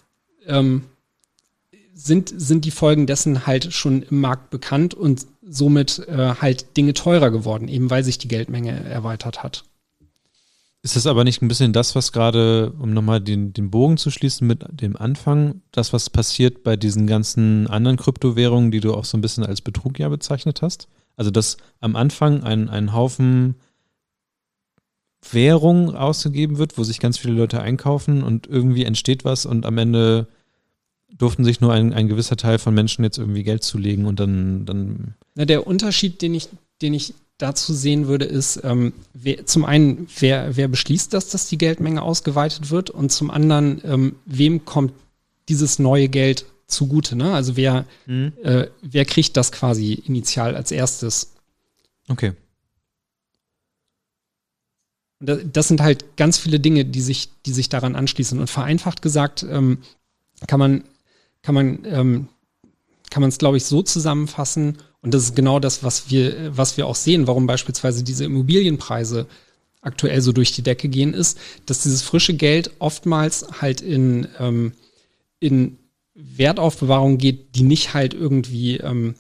sind die Folgen dessen halt schon im Markt bekannt und somit halt Dinge teurer geworden, eben weil sich die Geldmenge erweitert hat. Ist das aber nicht ein bisschen das, was gerade, um nochmal den Bogen zu schließen mit dem Anfang, das, was passiert bei diesen ganzen anderen Kryptowährungen, die du auch so ein bisschen als Betrug ja bezeichnet hast? Also, dass am Anfang ein Haufen Währung ausgegeben wird, wo sich ganz viele Leute einkaufen und irgendwie entsteht was und am Ende durften sich nur ein gewisser Teil von Menschen jetzt irgendwie Geld zulegen und dann. Na, der Unterschied, den ich dazu sehen würde, ist, zum einen, wer beschließt das, dass die Geldmenge ausgeweitet wird und zum anderen, wem kommt dieses neue Geld zugute, ne? Also wer kriegt das quasi initial als erstes? Okay. Und das sind halt ganz viele Dinge, die sich daran anschließen. Und vereinfacht gesagt, kann man es, glaube ich, so zusammenfassen, und das ist genau das, was wir auch sehen, warum beispielsweise diese Immobilienpreise aktuell so durch die Decke gehen, ist, dass dieses frische Geld oftmals halt in Wertaufbewahrung geht, die nicht halt irgendwie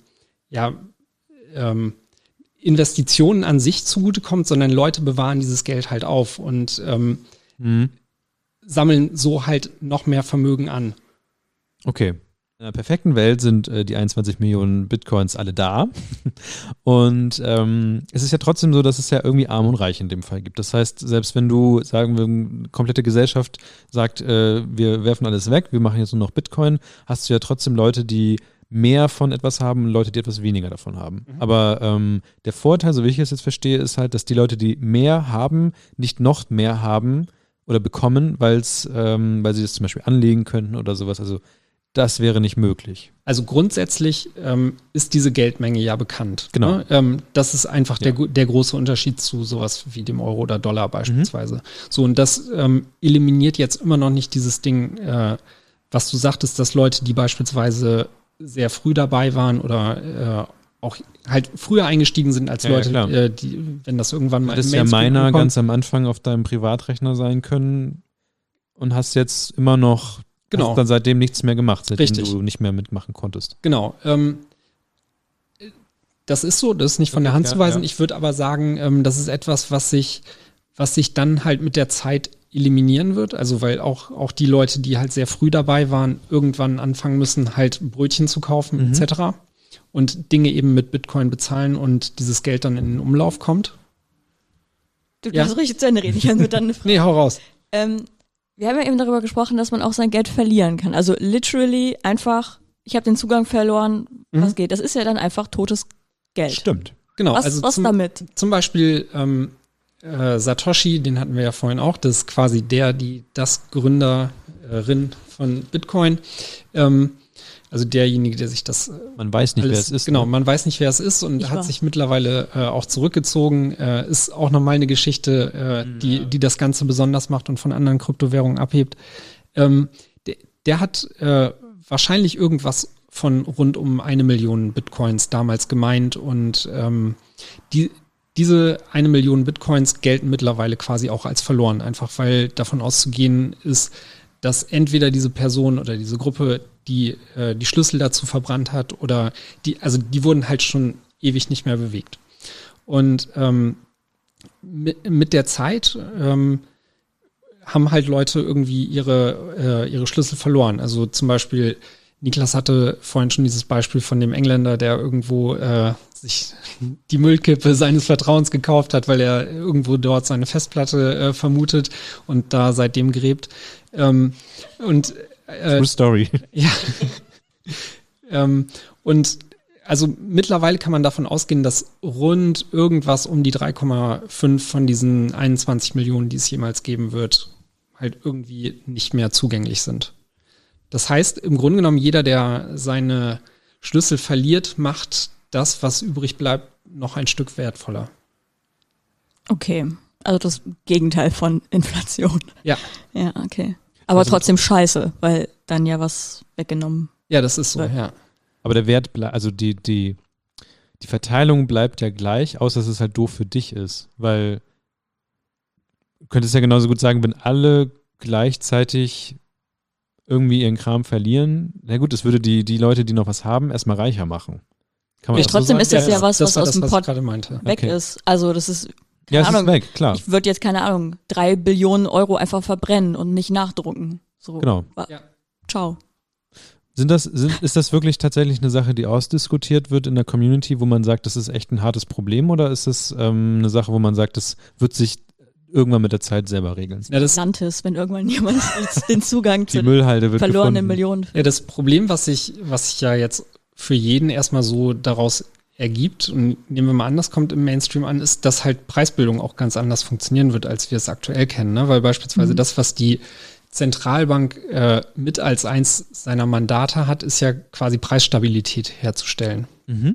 Investitionen an sich zugutekommt, sondern Leute bewahren dieses Geld halt auf und sammeln so halt noch mehr Vermögen an. Okay. In einer perfekten Welt sind die 21 Millionen Bitcoins alle da. Und es ist ja trotzdem so, dass es ja irgendwie Arm und Reich in dem Fall gibt. Das heißt, selbst wenn du, sagen wir, eine komplette Gesellschaft sagt, wir werfen alles weg, wir machen jetzt nur noch Bitcoin, hast du ja trotzdem Leute, die mehr von etwas haben und Leute, die etwas weniger davon haben. Mhm. Aber der Vorteil, so wie ich es jetzt verstehe, ist halt, dass die Leute, die mehr haben, nicht noch mehr haben oder bekommen, weil sie das zum Beispiel anlegen könnten oder sowas. Also das wäre nicht möglich. Also grundsätzlich ist diese Geldmenge ja bekannt. Genau. Ne? Das ist einfach der große Unterschied zu sowas wie dem Euro oder Dollar beispielsweise. So, und das eliminiert jetzt immer noch nicht dieses Ding, was du sagtest, dass Leute, die beispielsweise sehr früh dabei waren oder auch halt früher eingestiegen sind als Leute, die, wenn das irgendwann mal das ist ja Miner ganz am Anfang auf deinem Privatrechner sein können und hast jetzt immer noch hast dann seitdem nichts mehr gemacht, seitdem du nicht mehr mitmachen konntest. Genau. Das ist so, das ist nicht von der Hand zu weisen. Ich würde aber sagen, das ist etwas, was sich dann halt mit der Zeit eliminieren wird. Also weil auch die Leute, die halt sehr früh dabei waren, irgendwann anfangen müssen, halt Brötchen zu kaufen etc. Und Dinge eben mit Bitcoin bezahlen und dieses Geld dann in den Umlauf kommt. Du darfst richtig zu Ende reden. Ich habe dann eine Frage. Nee, hau raus. Wir haben ja eben darüber gesprochen, dass man auch sein Geld verlieren kann. Also literally einfach, ich habe den Zugang verloren, was geht. Das ist ja dann einfach totes Geld. Stimmt. Genau. Was damit? Zum Beispiel Satoshi, den hatten wir ja vorhin auch, das ist quasi das Gründerin von Bitcoin. Also derjenige, der sich das man weiß nicht, wer es ist. Genau, man weiß nicht, wer es ist und hat sich mittlerweile auch zurückgezogen. Ist auch nochmal eine Geschichte, die das Ganze besonders macht und von anderen Kryptowährungen abhebt. Der hat wahrscheinlich irgendwas von rund um 1 Million Bitcoins damals gemeint und diese 1 Million Bitcoins gelten mittlerweile quasi auch als verloren, einfach weil davon auszugehen ist, dass entweder diese Person oder diese Gruppe die Schlüssel dazu verbrannt hat oder die wurden halt schon ewig nicht mehr bewegt. Und mit der Zeit haben halt Leute irgendwie ihre Schlüssel verloren. Also zum Beispiel, Niklas hatte vorhin schon dieses Beispiel von dem Engländer, der irgendwo sich die Müllkippe seines Vertrauens gekauft hat, weil er irgendwo dort seine Festplatte vermutet und da seitdem gräbt. True Story. Ja. Und also mittlerweile kann man davon ausgehen, dass rund irgendwas um die 3,5 von diesen 21 Millionen, die es jemals geben wird, halt irgendwie nicht mehr zugänglich sind. Das heißt, im Grunde genommen, jeder, der seine Schlüssel verliert, macht das, was übrig bleibt, noch ein Stück wertvoller. Okay, also das Gegenteil von Inflation. Ja. Ja, okay. Aber also, trotzdem scheiße, weil dann ja was weggenommen. Ja, das ist so, ja. Aber der Wert bleibt, also die Verteilung bleibt ja gleich, außer dass es halt doof für dich ist, weil du könntest ja genauso gut sagen, wenn alle gleichzeitig irgendwie ihren Kram verlieren, na gut, es würde die Leute, die noch was haben, erstmal reicher machen. Kann man trotzdem ist das ja was aus dem Pot weg okay. ist. Also das ist ja, es ist weg, klar. Ich würde jetzt, keine Ahnung, 3 Billionen Euro einfach verbrennen und nicht nachdrucken. So. Genau. Ja. Ciao. Ist das wirklich tatsächlich eine Sache, die ausdiskutiert wird in der Community, wo man sagt, das ist echt ein hartes Problem, oder ist das eine Sache, wo man sagt, das wird sich irgendwann mit der Zeit selber regeln? Ja, das Landes, wenn irgendwann jemand den Zugang zu Müllhalde wird verlorenen Millionen findet. Ja, das Problem, was sich ja jetzt für jeden erstmal so daraus ergibt, und nehmen wir mal an, das kommt im Mainstream an, ist, dass halt Preisbildung auch ganz anders funktionieren wird, als wir es aktuell kennen, ne? Weil beispielsweise das, was die Zentralbank mit als eins seiner Mandate hat, ist ja quasi Preisstabilität herzustellen.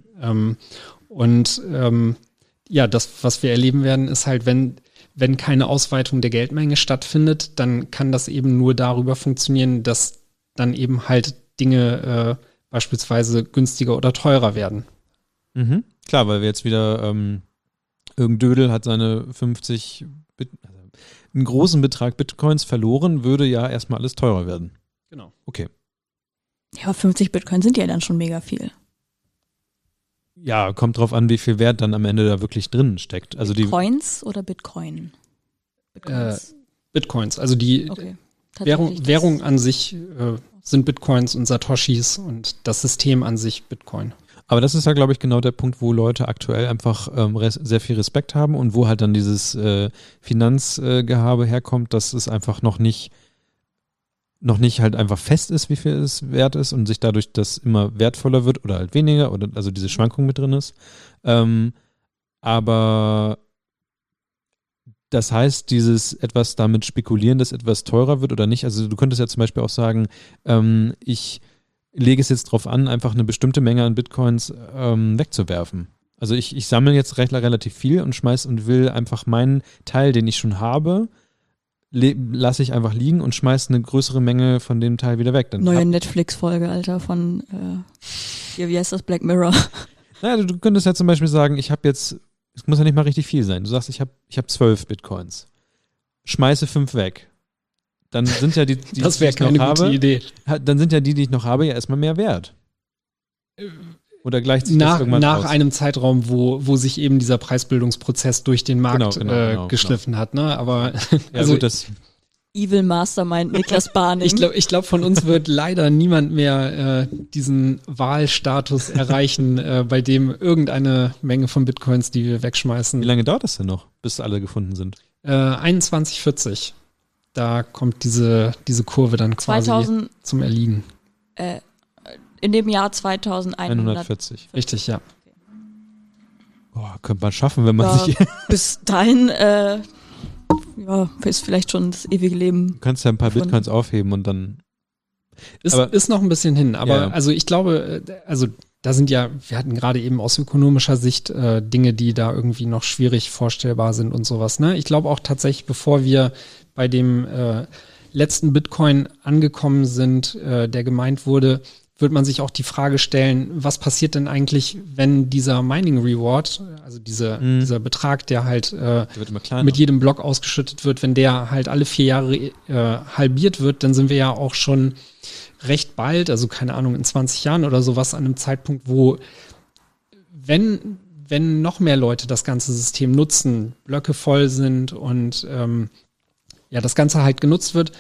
Ja, das, was wir erleben werden, ist halt, wenn keine Ausweitung der Geldmenge stattfindet, dann kann das eben nur darüber funktionieren, dass dann eben halt Dinge beispielsweise günstiger oder teurer werden. Klar, weil wir jetzt wieder irgendein Dödel hat seine 50 einen großen Betrag Bitcoins verloren, würde ja erstmal alles teurer werden. Genau. Okay. Ja, 50 Bitcoin sind ja dann schon mega viel. Ja, kommt drauf an, wie viel Wert dann am Ende da wirklich drin steckt. Also Bitcoins oder Bitcoin? Bitcoins. Also die Währung an sich sind Bitcoins und Satoshis und das System an sich Bitcoin. Aber das ist ja, glaube ich, genau der Punkt, wo Leute aktuell einfach sehr viel Respekt haben und wo halt dann dieses Finanzgehabe herkommt, dass es einfach noch nicht halt einfach fest ist, wie viel es wert ist und sich dadurch das immer wertvoller wird oder halt weniger oder also diese Schwankung mit drin ist. Aber Das heißt, dieses etwas damit spekulieren, dass etwas teurer wird oder nicht. Also du könntest ja zum Beispiel auch sagen, ich lege es jetzt drauf an, einfach eine bestimmte Menge an Bitcoins wegzuwerfen. Also ich sammle jetzt relativ viel und schmeiß und will einfach meinen Teil, den ich schon habe, lasse ich einfach liegen und schmeiß eine größere Menge von dem Teil wieder weg. Dann Neue Netflix-Folge, Alter, von wie heißt das, Black Mirror? Naja, du könntest ja zum Beispiel sagen, ich habe jetzt, es muss ja nicht mal richtig viel sein. Du sagst, ich hab 12 Bitcoins. Schmeiße 5 weg. Dann sind ja die das wäre keine gute Idee. Dann sind ja die ich noch habe, ja erstmal mehr wert. Oder gleicht sich das irgendwann nach aus? einem Zeitraum, wo sich eben dieser Preisbildungsprozess durch den Markt geschliffen hat. Ne? Aber also das Evil Mastermind Niklas Barning. Ich glaube, von uns wird leider niemand mehr diesen Wahlstatus erreichen, bei dem irgendeine Menge von Bitcoins, die wir wegschmeißen. Wie lange dauert das denn noch, bis alle gefunden sind? 2140. Da kommt diese Kurve dann quasi zum Erliegen. In dem Jahr 2140. Richtig, ja. Boah, könnte man schaffen, wenn man sich... Bis dahin ist vielleicht schon das ewige Leben. Du kannst ja ein paar Bitcoins aufheben und dann... Ist noch ein bisschen hin, aber also ich glaube, also da sind ja, wir hatten gerade eben aus ökonomischer Sicht Dinge, die da irgendwie noch schwierig vorstellbar sind und sowas. Ne? Ich glaube auch tatsächlich, bevor wir bei dem letzten Bitcoin angekommen sind, der gemeint wurde, wird man sich auch die Frage stellen, was passiert denn eigentlich, wenn dieser Mining Reward, also dieser Betrag, der halt mit jedem Block ausgeschüttet wird, wenn der halt alle 4 Jahre halbiert wird, dann sind wir ja auch schon recht bald, also keine Ahnung, in 20 Jahren oder sowas, an einem Zeitpunkt, wo wenn noch mehr Leute das ganze System nutzen, Blöcke voll sind und das Ganze halt genutzt wird,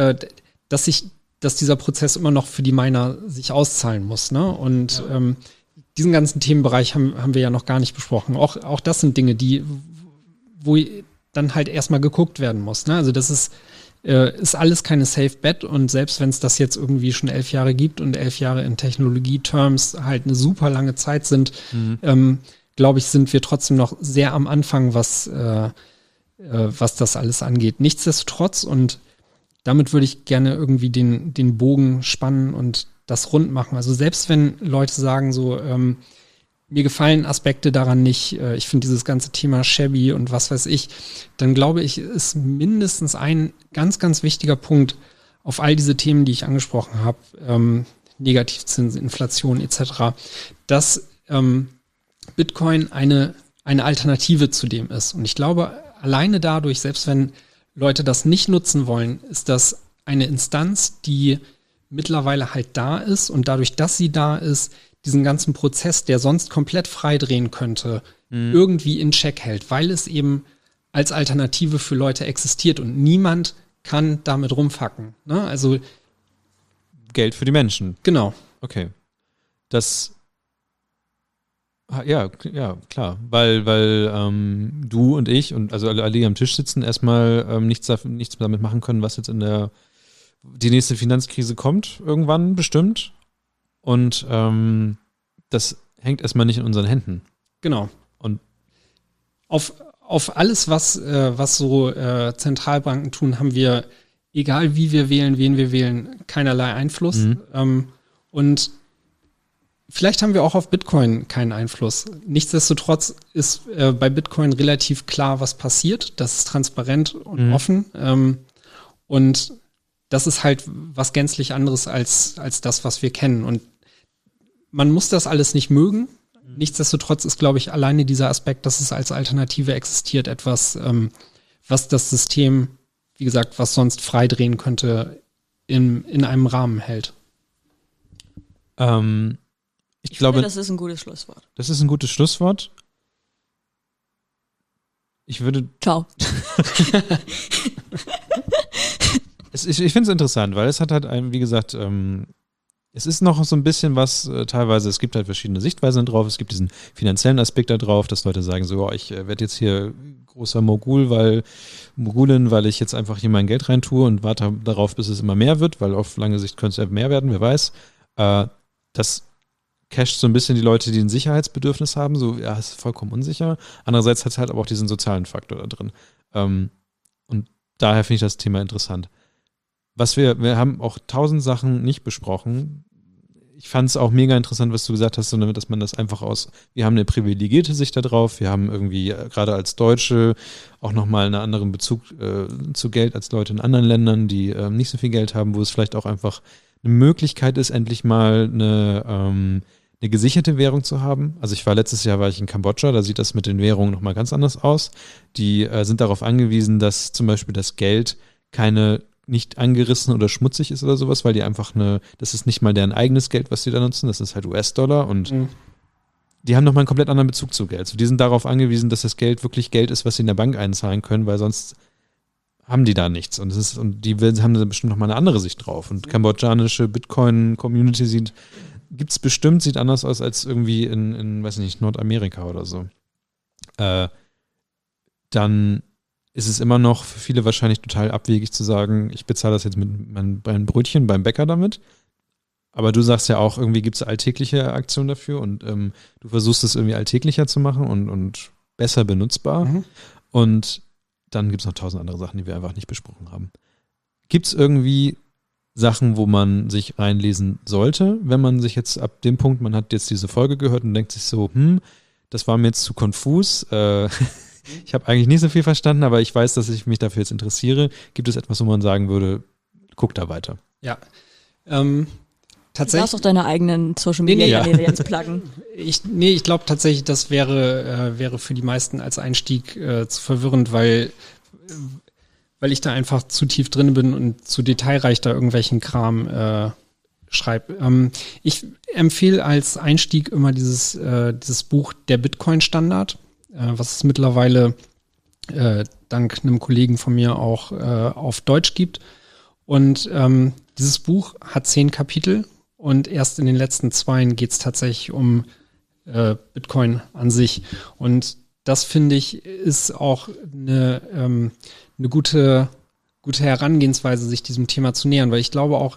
dass dieser Prozess immer noch für die Miner sich auszahlen muss, ne? Und diesen ganzen Themenbereich haben wir ja noch gar nicht besprochen. Auch das sind Dinge, wo dann halt erstmal geguckt werden muss, ne? Also das ist alles keine Safe Bet und selbst wenn es das jetzt irgendwie schon 11 Jahre gibt und 11 Jahre in Technologie-Terms halt eine super lange Zeit sind, glaube ich, sind wir trotzdem noch sehr am Anfang, was das alles angeht. Nichtsdestotrotz, und damit würde ich gerne irgendwie den Bogen spannen und das rund machen. Also selbst wenn Leute sagen so, mir gefallen Aspekte daran nicht, ich finde dieses ganze Thema shabby und was weiß ich, dann glaube ich, ist mindestens ein ganz, ganz wichtiger Punkt auf all diese Themen, die ich angesprochen habe, Negativzinsen, Inflation etc., dass Bitcoin eine Alternative zu dem ist. Und ich glaube, alleine dadurch, selbst wenn Leute das nicht nutzen wollen, ist das eine Instanz, die mittlerweile halt da ist und dadurch, dass sie da ist, diesen ganzen Prozess, der sonst komplett frei drehen könnte, irgendwie in Check hält, weil es eben als Alternative für Leute existiert und niemand kann damit rumfacken. Ne? Also Geld für die Menschen. Genau. Okay. Das ja, klar, weil du und ich und also alle, die am Tisch sitzen, erstmal nichts damit machen können, was jetzt die nächste Finanzkrise kommt, irgendwann bestimmt. Und das hängt erstmal nicht in unseren Händen. Genau. Und auf alles, was so Zentralbanken tun, haben wir, egal wie wir wählen, wen wir wählen, keinerlei Einfluss. Und vielleicht haben wir auch auf Bitcoin keinen Einfluss. Nichtsdestotrotz ist bei Bitcoin relativ klar, was passiert. Das ist transparent und offen. Und das ist halt was gänzlich anderes als das, was wir kennen. Und man muss das alles nicht mögen. Nichtsdestotrotz ist, glaube ich, alleine dieser Aspekt, dass es als Alternative existiert, etwas, was das System, wie gesagt, was sonst frei drehen könnte, in einem Rahmen hält. Ich glaube, das ist ein gutes Schlusswort. Das ist ein gutes Schlusswort. Ich würde... Ciao. Ich finde es interessant, weil es hat halt wie gesagt, es ist noch so ein bisschen was, teilweise, es gibt halt verschiedene Sichtweisen drauf, es gibt diesen finanziellen Aspekt da drauf, dass Leute sagen so, oh, ich werde jetzt hier großer Mogulin, weil ich jetzt einfach hier mein Geld rein tue und warte darauf, bis es immer mehr wird, weil auf lange Sicht könnte es mehr werden, wer weiß. Das casht so ein bisschen die Leute, die ein Sicherheitsbedürfnis haben, so, ja, ist vollkommen unsicher. Andererseits hat es halt aber auch diesen sozialen Faktor da drin. Und daher finde ich das Thema interessant. Wir haben auch 1000 Sachen nicht besprochen. Ich fand es auch mega interessant, was du gesagt hast, dass man das einfach wir haben eine privilegierte Sicht da drauf, wir haben irgendwie gerade als Deutsche auch nochmal einen anderen Bezug zu Geld als Leute in anderen Ländern, die nicht so viel Geld haben, wo es vielleicht auch einfach eine Möglichkeit ist, endlich mal eine gesicherte Währung zu haben. Also letztes Jahr war ich in Kambodscha, da sieht das mit den Währungen nochmal ganz anders aus. Die sind darauf angewiesen, dass zum Beispiel das Geld nicht angerissen oder schmutzig ist oder sowas, weil die einfach das ist nicht mal deren eigenes Geld, was sie da nutzen, das ist halt US-Dollar und die haben nochmal einen komplett anderen Bezug zu Geld. Also die sind darauf angewiesen, dass das Geld wirklich Geld ist, was sie in der Bank einzahlen können, weil sonst haben die da nichts. Und die haben da bestimmt nochmal eine andere Sicht drauf. Und kambodschanische Bitcoin-Community gibt's bestimmt, sieht anders aus als irgendwie in weiß nicht, Nordamerika oder so. Dann ist es immer noch für viele wahrscheinlich total abwegig zu sagen, ich bezahle das jetzt mit meinem Brötchen beim Bäcker damit. Aber du sagst ja auch, irgendwie gibt es alltägliche Aktionen dafür und du versuchst es irgendwie alltäglicher zu machen und besser benutzbar. Mhm. Und dann gibt es noch 1000 andere Sachen, die wir einfach nicht besprochen haben. Gibt es irgendwie Sachen, wo man sich reinlesen sollte, wenn man sich jetzt ab dem Punkt, man hat jetzt diese Folge gehört und denkt sich so, das war mir jetzt zu konfus, ich habe eigentlich nicht so viel verstanden, aber ich weiß, dass ich mich dafür jetzt interessiere. Gibt es etwas, wo man sagen würde, guck da weiter? Ja. Tatsächlich. Du darfst doch deine eigenen Social-Media-Kanäle jetzt pluggen. Ich glaube tatsächlich, das wäre für die meisten als Einstieg zu verwirrend, weil ich da einfach zu tief drin bin und zu detailreich da irgendwelchen Kram schreibe. Ich empfehle als Einstieg immer dieses Buch Der Bitcoin-Standard, was es mittlerweile dank einem Kollegen von mir auch auf Deutsch gibt. Und dieses Buch hat 10 Kapitel und erst in den letzten 2 geht es tatsächlich um Bitcoin an sich. Und das, finde ich, ist auch eine gute Herangehensweise, sich diesem Thema zu nähern, weil ich glaube auch,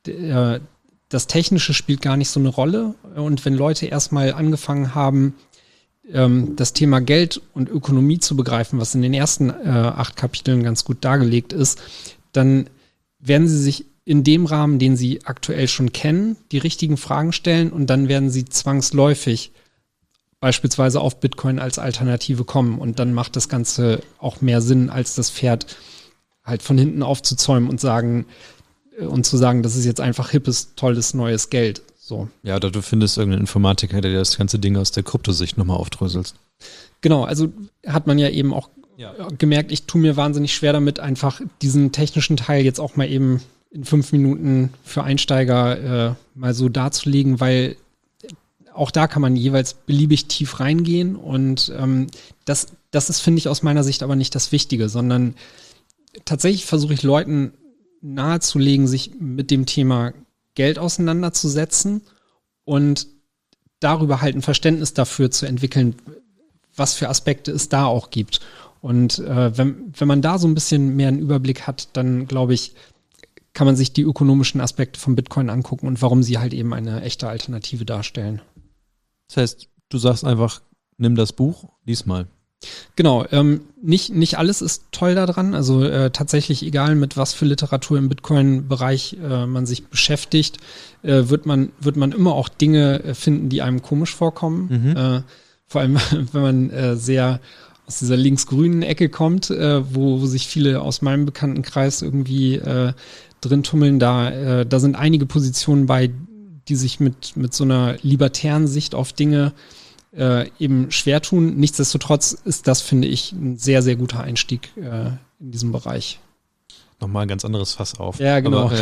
das Technische spielt gar nicht so eine Rolle. Und wenn Leute erstmal angefangen haben, das Thema Geld und Ökonomie zu begreifen, was in den ersten 8 Kapiteln ganz gut dargelegt ist, dann werden sie sich in dem Rahmen, den sie aktuell schon kennen, die richtigen Fragen stellen und dann werden sie zwangsläufig beispielsweise auf Bitcoin als Alternative kommen und dann macht das Ganze auch mehr Sinn, als das Pferd halt von hinten aufzuzäumen und zu sagen, das ist jetzt einfach hippes, tolles, neues Geld. So. Ja, oder du findest irgendeinen Informatiker, der das ganze Ding aus der Kryptosicht nochmal aufdröselst. Genau, also hat man ja eben auch gemerkt, ich tue mir wahnsinnig schwer damit, einfach diesen technischen Teil jetzt auch mal eben in 5 Minuten für Einsteiger mal so darzulegen, weil auch da kann man jeweils beliebig tief reingehen und das ist, finde ich, aus meiner Sicht aber nicht das Wichtige, sondern tatsächlich versuche ich Leuten nahezulegen, sich mit dem Thema Geld auseinanderzusetzen und darüber halt ein Verständnis dafür zu entwickeln, was für Aspekte es da auch gibt. Und wenn man da so ein bisschen mehr einen Überblick hat, dann glaube ich, kann man sich die ökonomischen Aspekte von Bitcoin angucken und warum sie halt eben eine echte Alternative darstellen. Das heißt, du sagst einfach, nimm das Buch, lies mal. Genau, nicht alles ist toll daran, also tatsächlich egal mit was für Literatur im Bitcoin-Bereich man sich beschäftigt, wird man immer auch Dinge finden, die einem komisch vorkommen, vor allem wenn man sehr aus dieser linksgrünen Ecke kommt, wo sich viele aus meinem Bekanntenkreis irgendwie drin tummeln, da sind einige Positionen bei, die sich mit so einer libertären Sicht auf Dinge eben schwer tun. Nichtsdestotrotz ist das, finde ich, ein sehr, sehr guter Einstieg in diesem Bereich. Nochmal ein ganz anderes Fass auf. Ja, genau. Aber,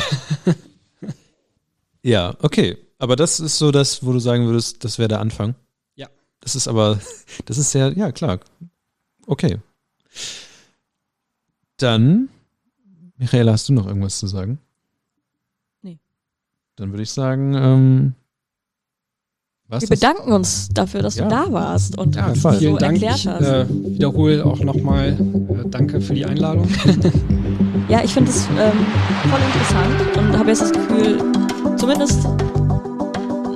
ja, okay. Aber das ist so das, wo du sagen würdest, das wäre der Anfang. Ja. Das ist sehr, ja klar. Okay. Dann, Michaela, hast du noch irgendwas zu sagen? Nee. Dann würde ich sagen, wir bedanken uns dafür, dass du da warst und vielen Dank. Erklärt hast. Ich wiederhole auch nochmal danke für die Einladung. Ja, ich finde es voll interessant und habe jetzt das Gefühl, zumindest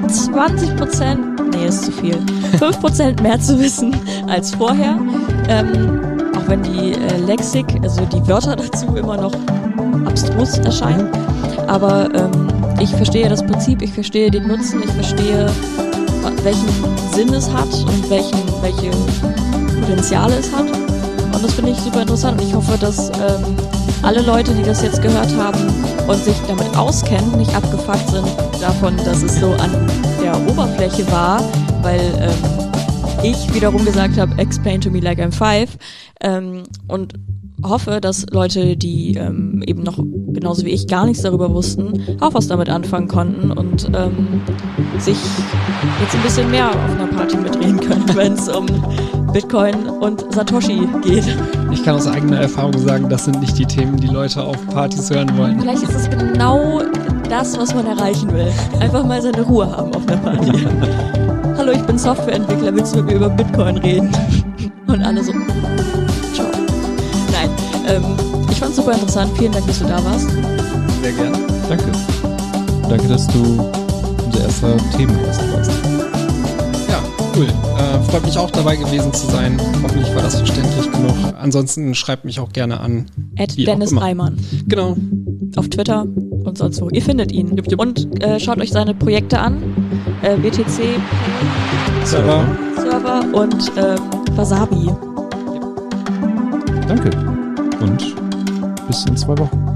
20%, nee, ist zu viel, 5% mehr zu wissen als vorher. Auch wenn die Lexik, also die Wörter dazu immer noch abstrus erscheinen. Aber ich verstehe das Prinzip, ich verstehe den Nutzen, ich verstehe, welchen Sinn es hat und welche Potenziale es hat. Und das finde ich super interessant. Und ich hoffe, dass alle Leute, die das jetzt gehört haben und sich damit auskennen, nicht abgefuckt sind davon, dass es so an der Oberfläche war, weil ich wiederum gesagt habe, explain to me like I'm 5 und hoffe, dass Leute, die eben noch genauso wie ich gar nichts darüber wussten, auch was damit anfangen konnten und sich jetzt ein bisschen mehr auf einer Party mitreden können, wenn es um Bitcoin und Satoshi geht. Ich kann aus eigener Erfahrung sagen, das sind nicht die Themen, die Leute auf Partys hören wollen. Vielleicht ist es genau das, was man erreichen will. Einfach mal seine Ruhe haben auf einer Party. Hallo, ich bin Softwareentwickler, willst du mit mir über Bitcoin reden? Und alle so, ciao. Nein, ich fand's super interessant. Vielen Dank, dass du da warst. Sehr gerne. Danke. Danke, dass du unser erster Themengast warst. Ja, cool. Freut mich auch dabei gewesen zu sein. Hoffentlich war das verständlich genug. Ansonsten schreibt mich auch gerne an. @Dennis Reimann. Genau. Auf Twitter und sonst wo. Ihr findet ihn. Jupp. Und schaut euch seine Projekte an. BTC Server. und Wasabi. Danke. Und bis in 2 Wochen.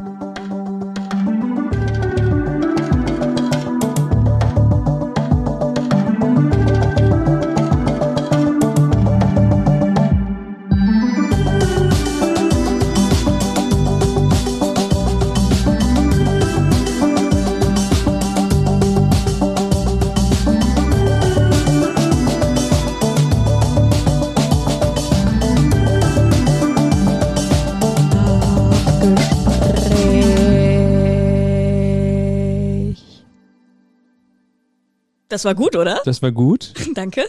Das war gut, oder? Das war gut. Danke.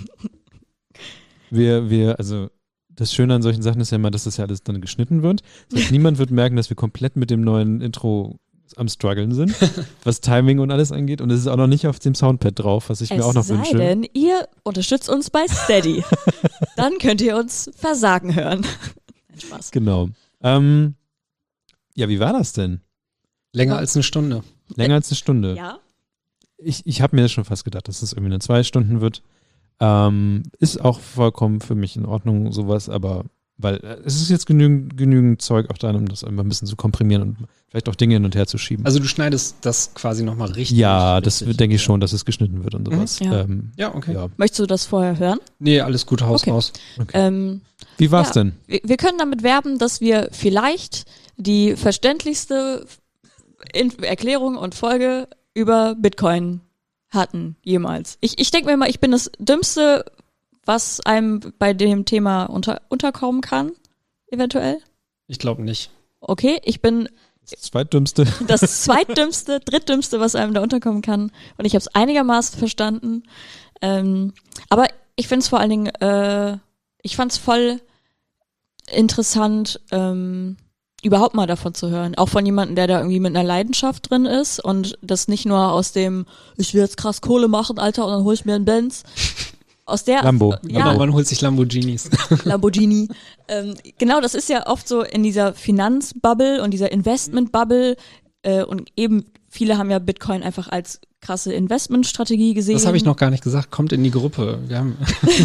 Also das Schöne an solchen Sachen ist ja immer, dass das ja alles dann geschnitten wird. Das heißt, niemand wird merken, dass wir komplett mit dem neuen Intro am struggeln sind, was Timing und alles angeht. Und es ist auch noch nicht auf dem Soundpad drauf, was ich mir auch noch wünsche. Es sei denn, ihr unterstützt uns bei Steady. Dann könnt ihr uns versagen hören. Nein, Spaß. Genau. Ja, wie war das denn? Länger als eine Stunde. Länger als eine Stunde. Ja. Ich habe mir das schon fast gedacht, dass es irgendwie eine 2 Stunden wird. Ist auch vollkommen für mich in Ordnung, sowas, aber weil es ist jetzt genügend Zeug auch da, um das einfach ein bisschen zu komprimieren und vielleicht auch Dinge hin und her zu schieben. Also du schneidest das quasi nochmal richtig. Ja, das denke ich schon, dass es geschnitten wird und sowas. Ja. Ja, okay. Ja. Möchtest du das vorher hören? Nee, alles gut, Haus Okay. raus. Okay. Wie war's denn? Wir können damit werben, dass wir vielleicht die verständlichste Erklärung und Folge über Bitcoin hatten, jemals. Ich denke mir immer, ich bin das Dümmste, was einem bei dem Thema unterkommen kann, eventuell. Ich glaube nicht. Okay, ich bin Das Zweitdümmste. das Zweitdümmste, Drittdümmste, was einem da unterkommen kann. Und ich habe es einigermaßen verstanden. Aber ich finde es vor allen Dingen, ich fand es voll interessant, überhaupt mal davon zu hören. Auch von jemandem, der da irgendwie mit einer Leidenschaft drin ist und das nicht nur aus dem, ich will jetzt krass Kohle machen, Alter, und dann hol ich mir einen Benz. Aus der Lambo. Ja, Aber man holt sich Lamborghinis. Lamborghini. Genau, das ist ja oft so in dieser Finanzbubble und dieser Investmentbubble und eben viele haben ja Bitcoin einfach als krasse Investmentstrategie gesehen. Das habe ich noch gar nicht gesagt. Kommt in die Gruppe. Wir haben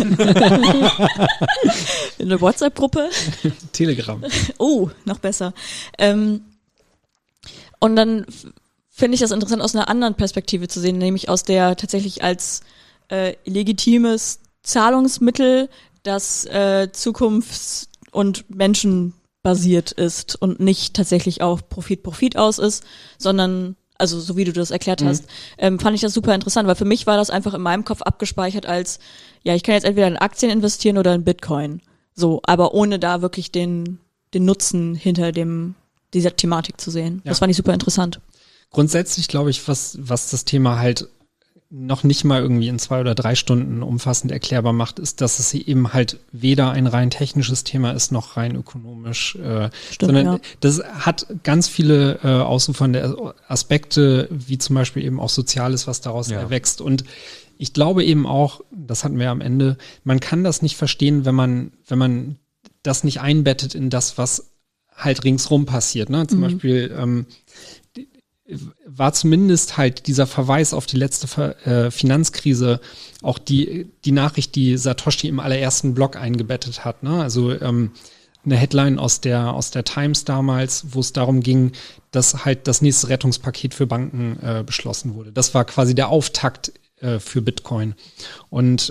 in der WhatsApp-Gruppe. Telegram. Oh, noch besser. Und dann finde ich das interessant, aus einer anderen Perspektive zu sehen, nämlich aus der tatsächlich als legitimes Zahlungsmittel, das zukunfts- und menschenbasiert ist und nicht tatsächlich auf Profit aus ist, sondern, also so wie du das erklärt hast, fand ich das super interessant, weil für mich war das einfach in meinem Kopf abgespeichert als, ja, ich kann jetzt entweder in Aktien investieren oder in Bitcoin. So, aber ohne da wirklich den Nutzen hinter dieser Thematik zu sehen. Ja. Das fand ich super interessant. Grundsätzlich glaube ich, was das Thema halt noch nicht mal irgendwie in 2 oder 3 Stunden umfassend erklärbar macht, ist, dass es eben halt weder ein rein technisches Thema ist, noch rein ökonomisch, sondern das hat ganz viele ausufernde Aspekte, wie zum Beispiel eben auch Soziales, was daraus erwächst. Und ich glaube eben auch, das hatten wir am Ende, man kann das nicht verstehen, wenn man das nicht einbettet in das, was halt ringsrum passiert. Ne? Zum Beispiel war zumindest halt dieser Verweis auf die letzte Finanzkrise auch die Nachricht, die Satoshi im allerersten Blog eingebettet hat. Ne? Also eine Headline aus der Times damals, wo es darum ging, dass halt das nächste Rettungspaket für Banken beschlossen wurde. Das war quasi der Auftakt für Bitcoin. Und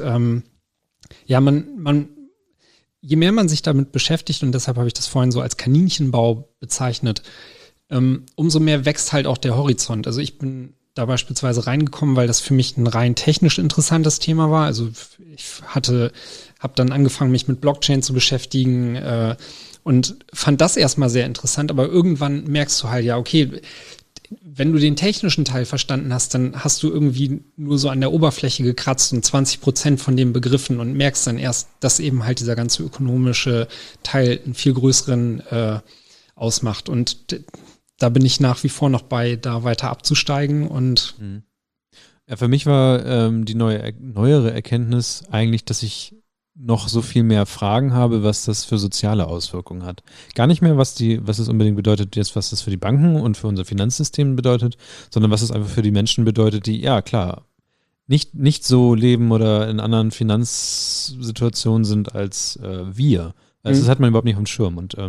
je mehr man sich damit beschäftigt, und deshalb habe ich das vorhin so als Kaninchenbau bezeichnet, umso mehr wächst halt auch der Horizont. Also ich bin da beispielsweise reingekommen, weil das für mich ein rein technisch interessantes Thema war. Also ich habe dann angefangen, mich mit Blockchain zu beschäftigen und fand das erstmal sehr interessant. Aber irgendwann merkst du halt, ja, okay, wenn du den technischen Teil verstanden hast, dann hast du irgendwie nur so an der Oberfläche gekratzt und 20% von den Begriffen und merkst dann erst, dass eben halt dieser ganze ökonomische Teil einen viel größeren ausmacht. Und da bin ich nach wie vor noch bei, da weiter abzusteigen. Und ja, für mich war die neuere Erkenntnis eigentlich, dass ich noch so viel mehr Fragen habe, was das für soziale Auswirkungen hat. Gar nicht mehr, was es unbedingt bedeutet, jetzt was das für die Banken und für unser Finanzsystem bedeutet, sondern was es einfach für die Menschen bedeutet, die, ja klar, nicht so leben oder in anderen Finanzsituationen sind als wir. Also das hat man überhaupt nicht auf dem Schirm. Und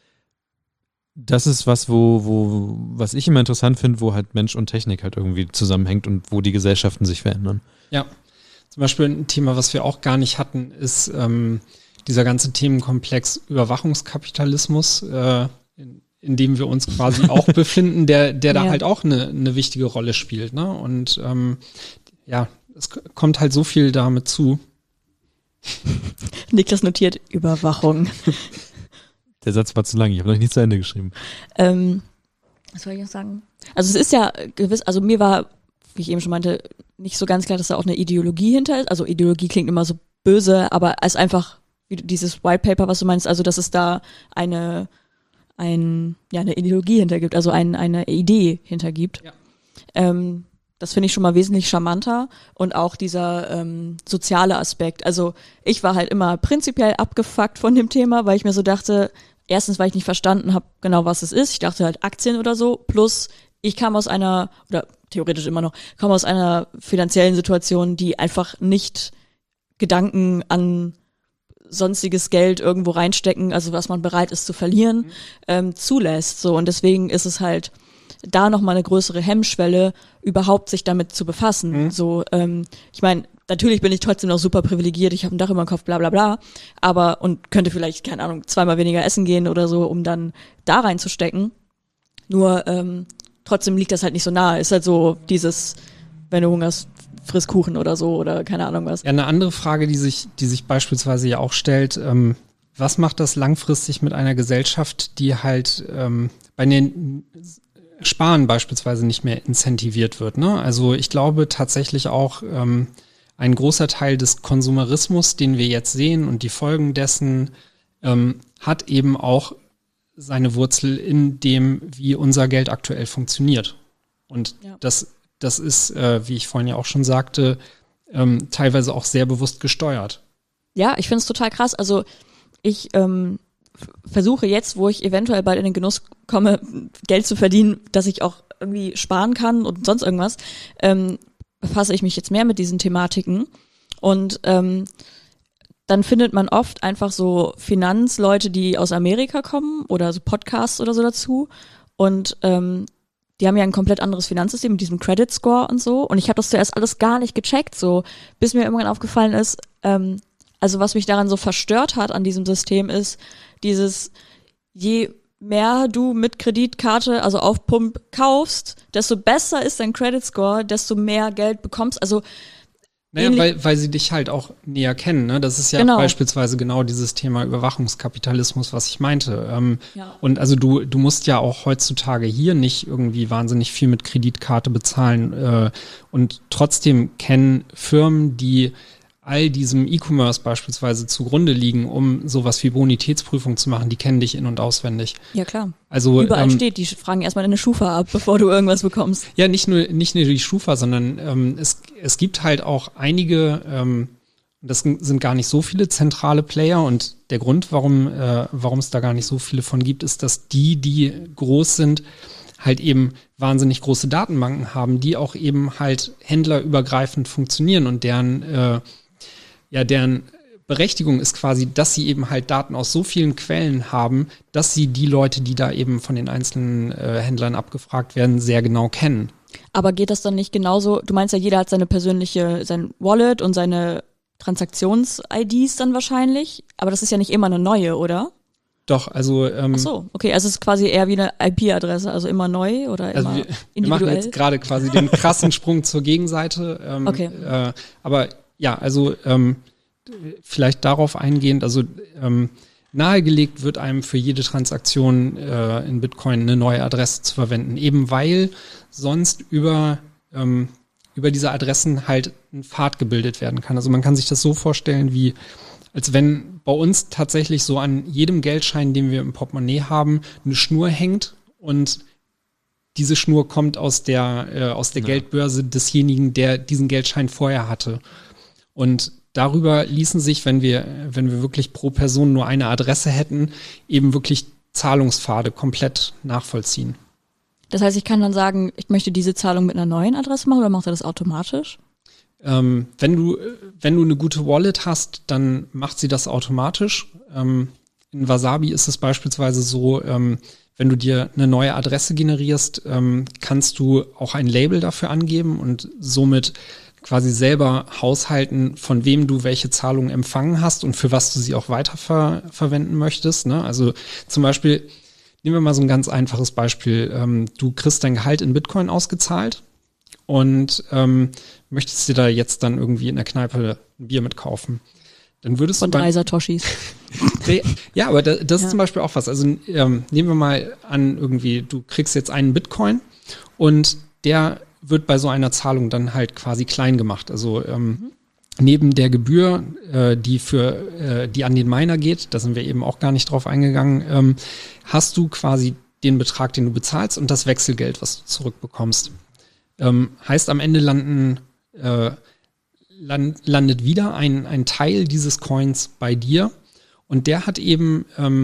das ist was, was ich immer interessant finde, wo halt Mensch und Technik halt irgendwie zusammenhängt und wo die Gesellschaften sich verändern. Ja, zum Beispiel ein Thema, was wir auch gar nicht hatten, ist dieser ganze Themenkomplex Überwachungskapitalismus, in dem wir uns quasi auch befinden, der da halt auch eine wichtige Rolle spielt. Ne? Und es kommt halt so viel damit zu. Niklas notiert Überwachung. Der Satz war zu lang, ich habe noch nicht zu Ende geschrieben. Was soll ich noch sagen? Also es ist ja gewiss, also mir war, wie ich eben schon meinte, nicht so ganz klar, dass da auch eine Ideologie hinter ist. Also Ideologie klingt immer so böse, aber es ist einfach wie dieses White Paper, was du meinst, also dass es da eine Ideologie hintergibt, also eine Idee hintergibt. Ja. Das finde ich schon mal wesentlich charmanter und auch dieser soziale Aspekt. Also ich war halt immer prinzipiell abgefuckt von dem Thema, weil ich mir so dachte, erstens, weil ich nicht verstanden habe, genau was es ist. Ich dachte halt Aktien oder so, plus ich kam aus einer, oder theoretisch immer noch, kam aus einer finanziellen Situation, die einfach nicht Gedanken an sonstiges Geld irgendwo reinstecken, also was man bereit ist zu verlieren, zulässt. So, und deswegen ist es halt da nochmal eine größere Hemmschwelle, überhaupt sich damit zu befassen. So, ich meine, natürlich bin ich trotzdem noch super privilegiert, ich habe ein Dach über dem Kopf, bla bla bla, aber und könnte vielleicht, keine Ahnung, 2-mal weniger essen gehen oder so, um dann da reinzustecken. Nur trotzdem liegt das halt nicht so nahe. Ist halt so dieses, wenn du hungerst, friss Kuchen oder so oder keine Ahnung was. Ja, eine andere Frage, die sich beispielsweise ja auch stellt, was macht das langfristig mit einer Gesellschaft, die halt bei den Sparen beispielsweise nicht mehr incentiviert wird, ne? Also ich glaube tatsächlich auch, ein großer Teil des Konsumerismus, den wir jetzt sehen und die Folgen dessen, hat eben auch seine Wurzel in dem, wie unser Geld aktuell funktioniert. Und das ist, wie ich vorhin ja auch schon sagte, teilweise auch sehr bewusst gesteuert. Ja, ich finde es total krass. Also ich versuche jetzt, wo ich eventuell bald in den Genuss komme, Geld zu verdienen, dass ich auch irgendwie sparen kann und sonst irgendwas, befasse ich mich jetzt mehr mit diesen Thematiken. Und dann findet man oft einfach so Finanzleute, die aus Amerika kommen oder so Podcasts oder so dazu. Und die haben ja ein komplett anderes Finanzsystem mit diesem Credit Score und so. Und ich habe das zuerst alles gar nicht gecheckt, so bis mir irgendwann aufgefallen ist, also was mich daran so verstört hat an diesem System ist, dieses, je mehr du mit Kreditkarte, also auf Pump kaufst, desto besser ist dein Credit Score, desto mehr Geld bekommst. Also Naja, weil sie dich halt auch näher kennen, ne? Das ist ja beispielsweise genau dieses Thema Überwachungskapitalismus, was ich meinte. Und also du musst ja auch heutzutage hier nicht irgendwie wahnsinnig viel mit Kreditkarte bezahlen. Und trotzdem kennen Firmen, die all diesem E-Commerce beispielsweise zugrunde liegen, um sowas wie Bonitätsprüfung zu machen, die kennen dich in- und auswendig. Ja, klar. Also überall steht, die fragen erstmal deine Schufa ab, bevor du irgendwas bekommst. Ja, nicht nur die Schufa, sondern es gibt halt auch einige, das sind gar nicht so viele zentrale Player, und der Grund, warum es da gar nicht so viele von gibt, ist, dass die groß sind, halt eben wahnsinnig große Datenbanken haben, die auch eben halt händlerübergreifend funktionieren, und deren Berechtigung ist quasi, dass sie eben halt Daten aus so vielen Quellen haben, dass sie die Leute, die da eben von den einzelnen Händlern abgefragt werden, sehr genau kennen. Aber geht das dann nicht genauso? Du meinst ja, jeder hat sein Wallet und seine Transaktions-IDs dann wahrscheinlich, aber das ist ja nicht immer eine neue, oder? Doch, also Ach so, okay, also es ist quasi eher wie eine IP-Adresse, also immer neu oder immer individuell? Wir machen jetzt gerade quasi den krassen Sprung zur Gegenseite. Okay. Aber ja, also vielleicht darauf eingehend, also nahegelegt wird einem für jede Transaktion in Bitcoin eine neue Adresse zu verwenden, eben weil sonst über diese Adressen halt ein Pfad gebildet werden kann. Also man kann sich das so vorstellen, wie als wenn bei uns tatsächlich so an jedem Geldschein, den wir im Portemonnaie haben, eine Schnur hängt, und diese Schnur kommt aus der Geldbörse desjenigen, der diesen Geldschein vorher hatte. Und darüber ließen sich, wenn wir wirklich pro Person nur eine Adresse hätten, eben wirklich Zahlungspfade komplett nachvollziehen. Das heißt, ich kann dann sagen, ich möchte diese Zahlung mit einer neuen Adresse machen, oder macht er das automatisch? Wenn du eine gute Wallet hast, dann macht sie das automatisch. In Wasabi ist es beispielsweise so, wenn du dir eine neue Adresse generierst, kannst du auch ein Label dafür angeben und somit quasi selber haushalten, von wem du welche Zahlungen empfangen hast und für was du sie auch weiter verwenden möchtest. Ne? Also zum Beispiel, nehmen wir mal so ein ganz einfaches Beispiel. Du kriegst dein Gehalt in Bitcoin ausgezahlt und möchtest dir da jetzt dann irgendwie in der Kneipe ein Bier mitkaufen. Dann würdest von du 3 Satoshis. Ja, aber das ist zum Beispiel auch was. Also nehmen wir mal an, irgendwie, du kriegst jetzt einen Bitcoin und der wird bei so einer Zahlung dann halt quasi klein gemacht. Also neben der Gebühr, die an den Miner geht, da sind wir eben auch gar nicht drauf eingegangen, hast du quasi den Betrag, den du bezahlst, und das Wechselgeld, was du zurückbekommst. Heißt, am Ende landet wieder ein Teil dieses Coins bei dir, und der hat eben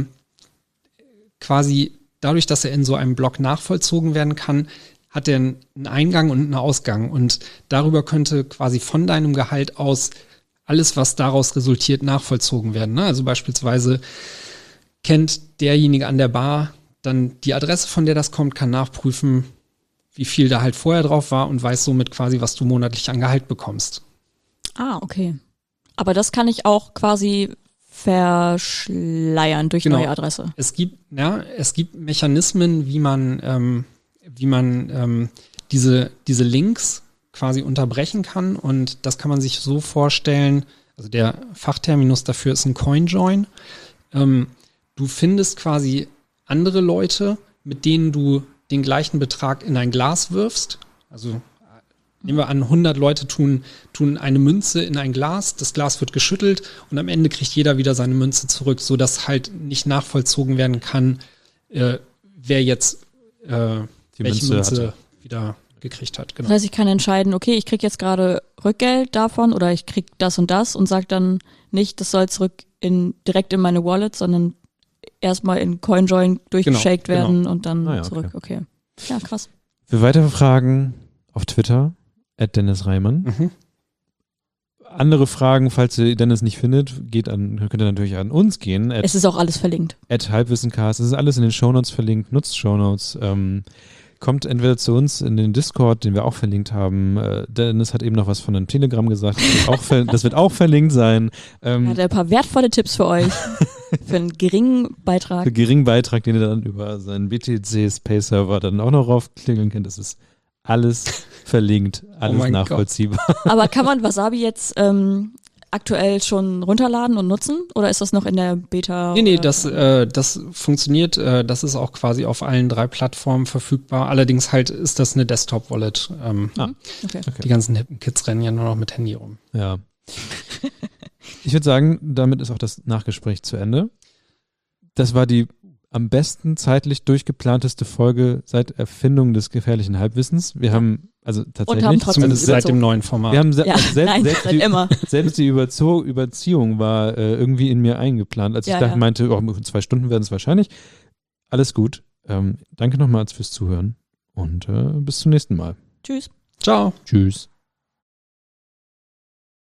quasi dadurch, dass er in so einem Block nachvollzogen werden kann, hat er einen Eingang und einen Ausgang, und darüber könnte quasi von deinem Gehalt aus alles, was daraus resultiert, nachvollzogen werden. Ne? Also beispielsweise kennt derjenige an der Bar dann die Adresse, von der das kommt, kann nachprüfen, wie viel da halt vorher drauf war, und weiß somit quasi, was du monatlich an Gehalt bekommst. Ah, okay. Aber das kann ich auch quasi verschleiern durch neue Adresse. Es gibt Mechanismen, wie man diese Links quasi unterbrechen kann, und das kann man sich so vorstellen, also der Fachterminus dafür ist ein CoinJoin. Du findest quasi andere Leute, mit denen du den gleichen Betrag in ein Glas wirfst. Also nehmen wir an, 100 Leute tun eine Münze in ein Glas, das Glas wird geschüttelt und am Ende kriegt jeder wieder seine Münze zurück, sodass halt nicht nachvollzogen werden kann, wer jetzt welche Münze wieder gekriegt hat. Genau. Das heißt, ich kann entscheiden, okay, ich krieg jetzt gerade Rückgeld davon oder ich krieg das und sag dann nicht, das soll zurück direkt in meine Wallet, sondern erstmal in CoinJoin durchgeschakt werden und dann zurück. Okay. Ja, krass. Für weitere Fragen auf Twitter @DennisReimann. Mhm. Andere Fragen, falls ihr Dennis nicht findet, könnt ihr natürlich an uns gehen. Es ist auch alles verlinkt. @halbwissencast. Es ist alles in den Shownotes verlinkt. Nutzt Shownotes. Kommt entweder zu uns in den Discord, den wir auch verlinkt haben. Dennis hat eben noch was von einem Telegram gesagt. Das wird auch verlinkt sein. Er hat ein paar wertvolle Tipps für euch. Für einen geringen Beitrag. Für einen geringen Beitrag, den ihr dann über seinen BTC Space Server dann auch noch raufklingeln könnt. Das ist alles verlinkt, alles mein nachvollziehbar. Aber kann man Wasabi jetzt aktuell schon runterladen und nutzen? Oder ist das noch in der Beta? Nee, das funktioniert. Das ist auch quasi auf allen 3 Plattformen verfügbar. Allerdings halt ist das eine Desktop-Wallet. Okay. Die ganzen hippen Kids rennen ja nur noch mit Handy rum. Ja. Ich würde sagen, damit ist auch das Nachgespräch zu Ende. Das war die am besten zeitlich durchgeplanteste Folge seit Erfindung des gefährlichen Halbwissens. Wir haben also tatsächlich, Und haben trotzdem Zumindest seit dem neuen Format. wir haben immer. selbst die Überziehung war irgendwie in mir eingeplant. Als ich meinte, 2 Stunden werden es wahrscheinlich. Alles gut. Danke nochmals fürs Zuhören und bis zum nächsten Mal. Tschüss. Ciao. Tschüss.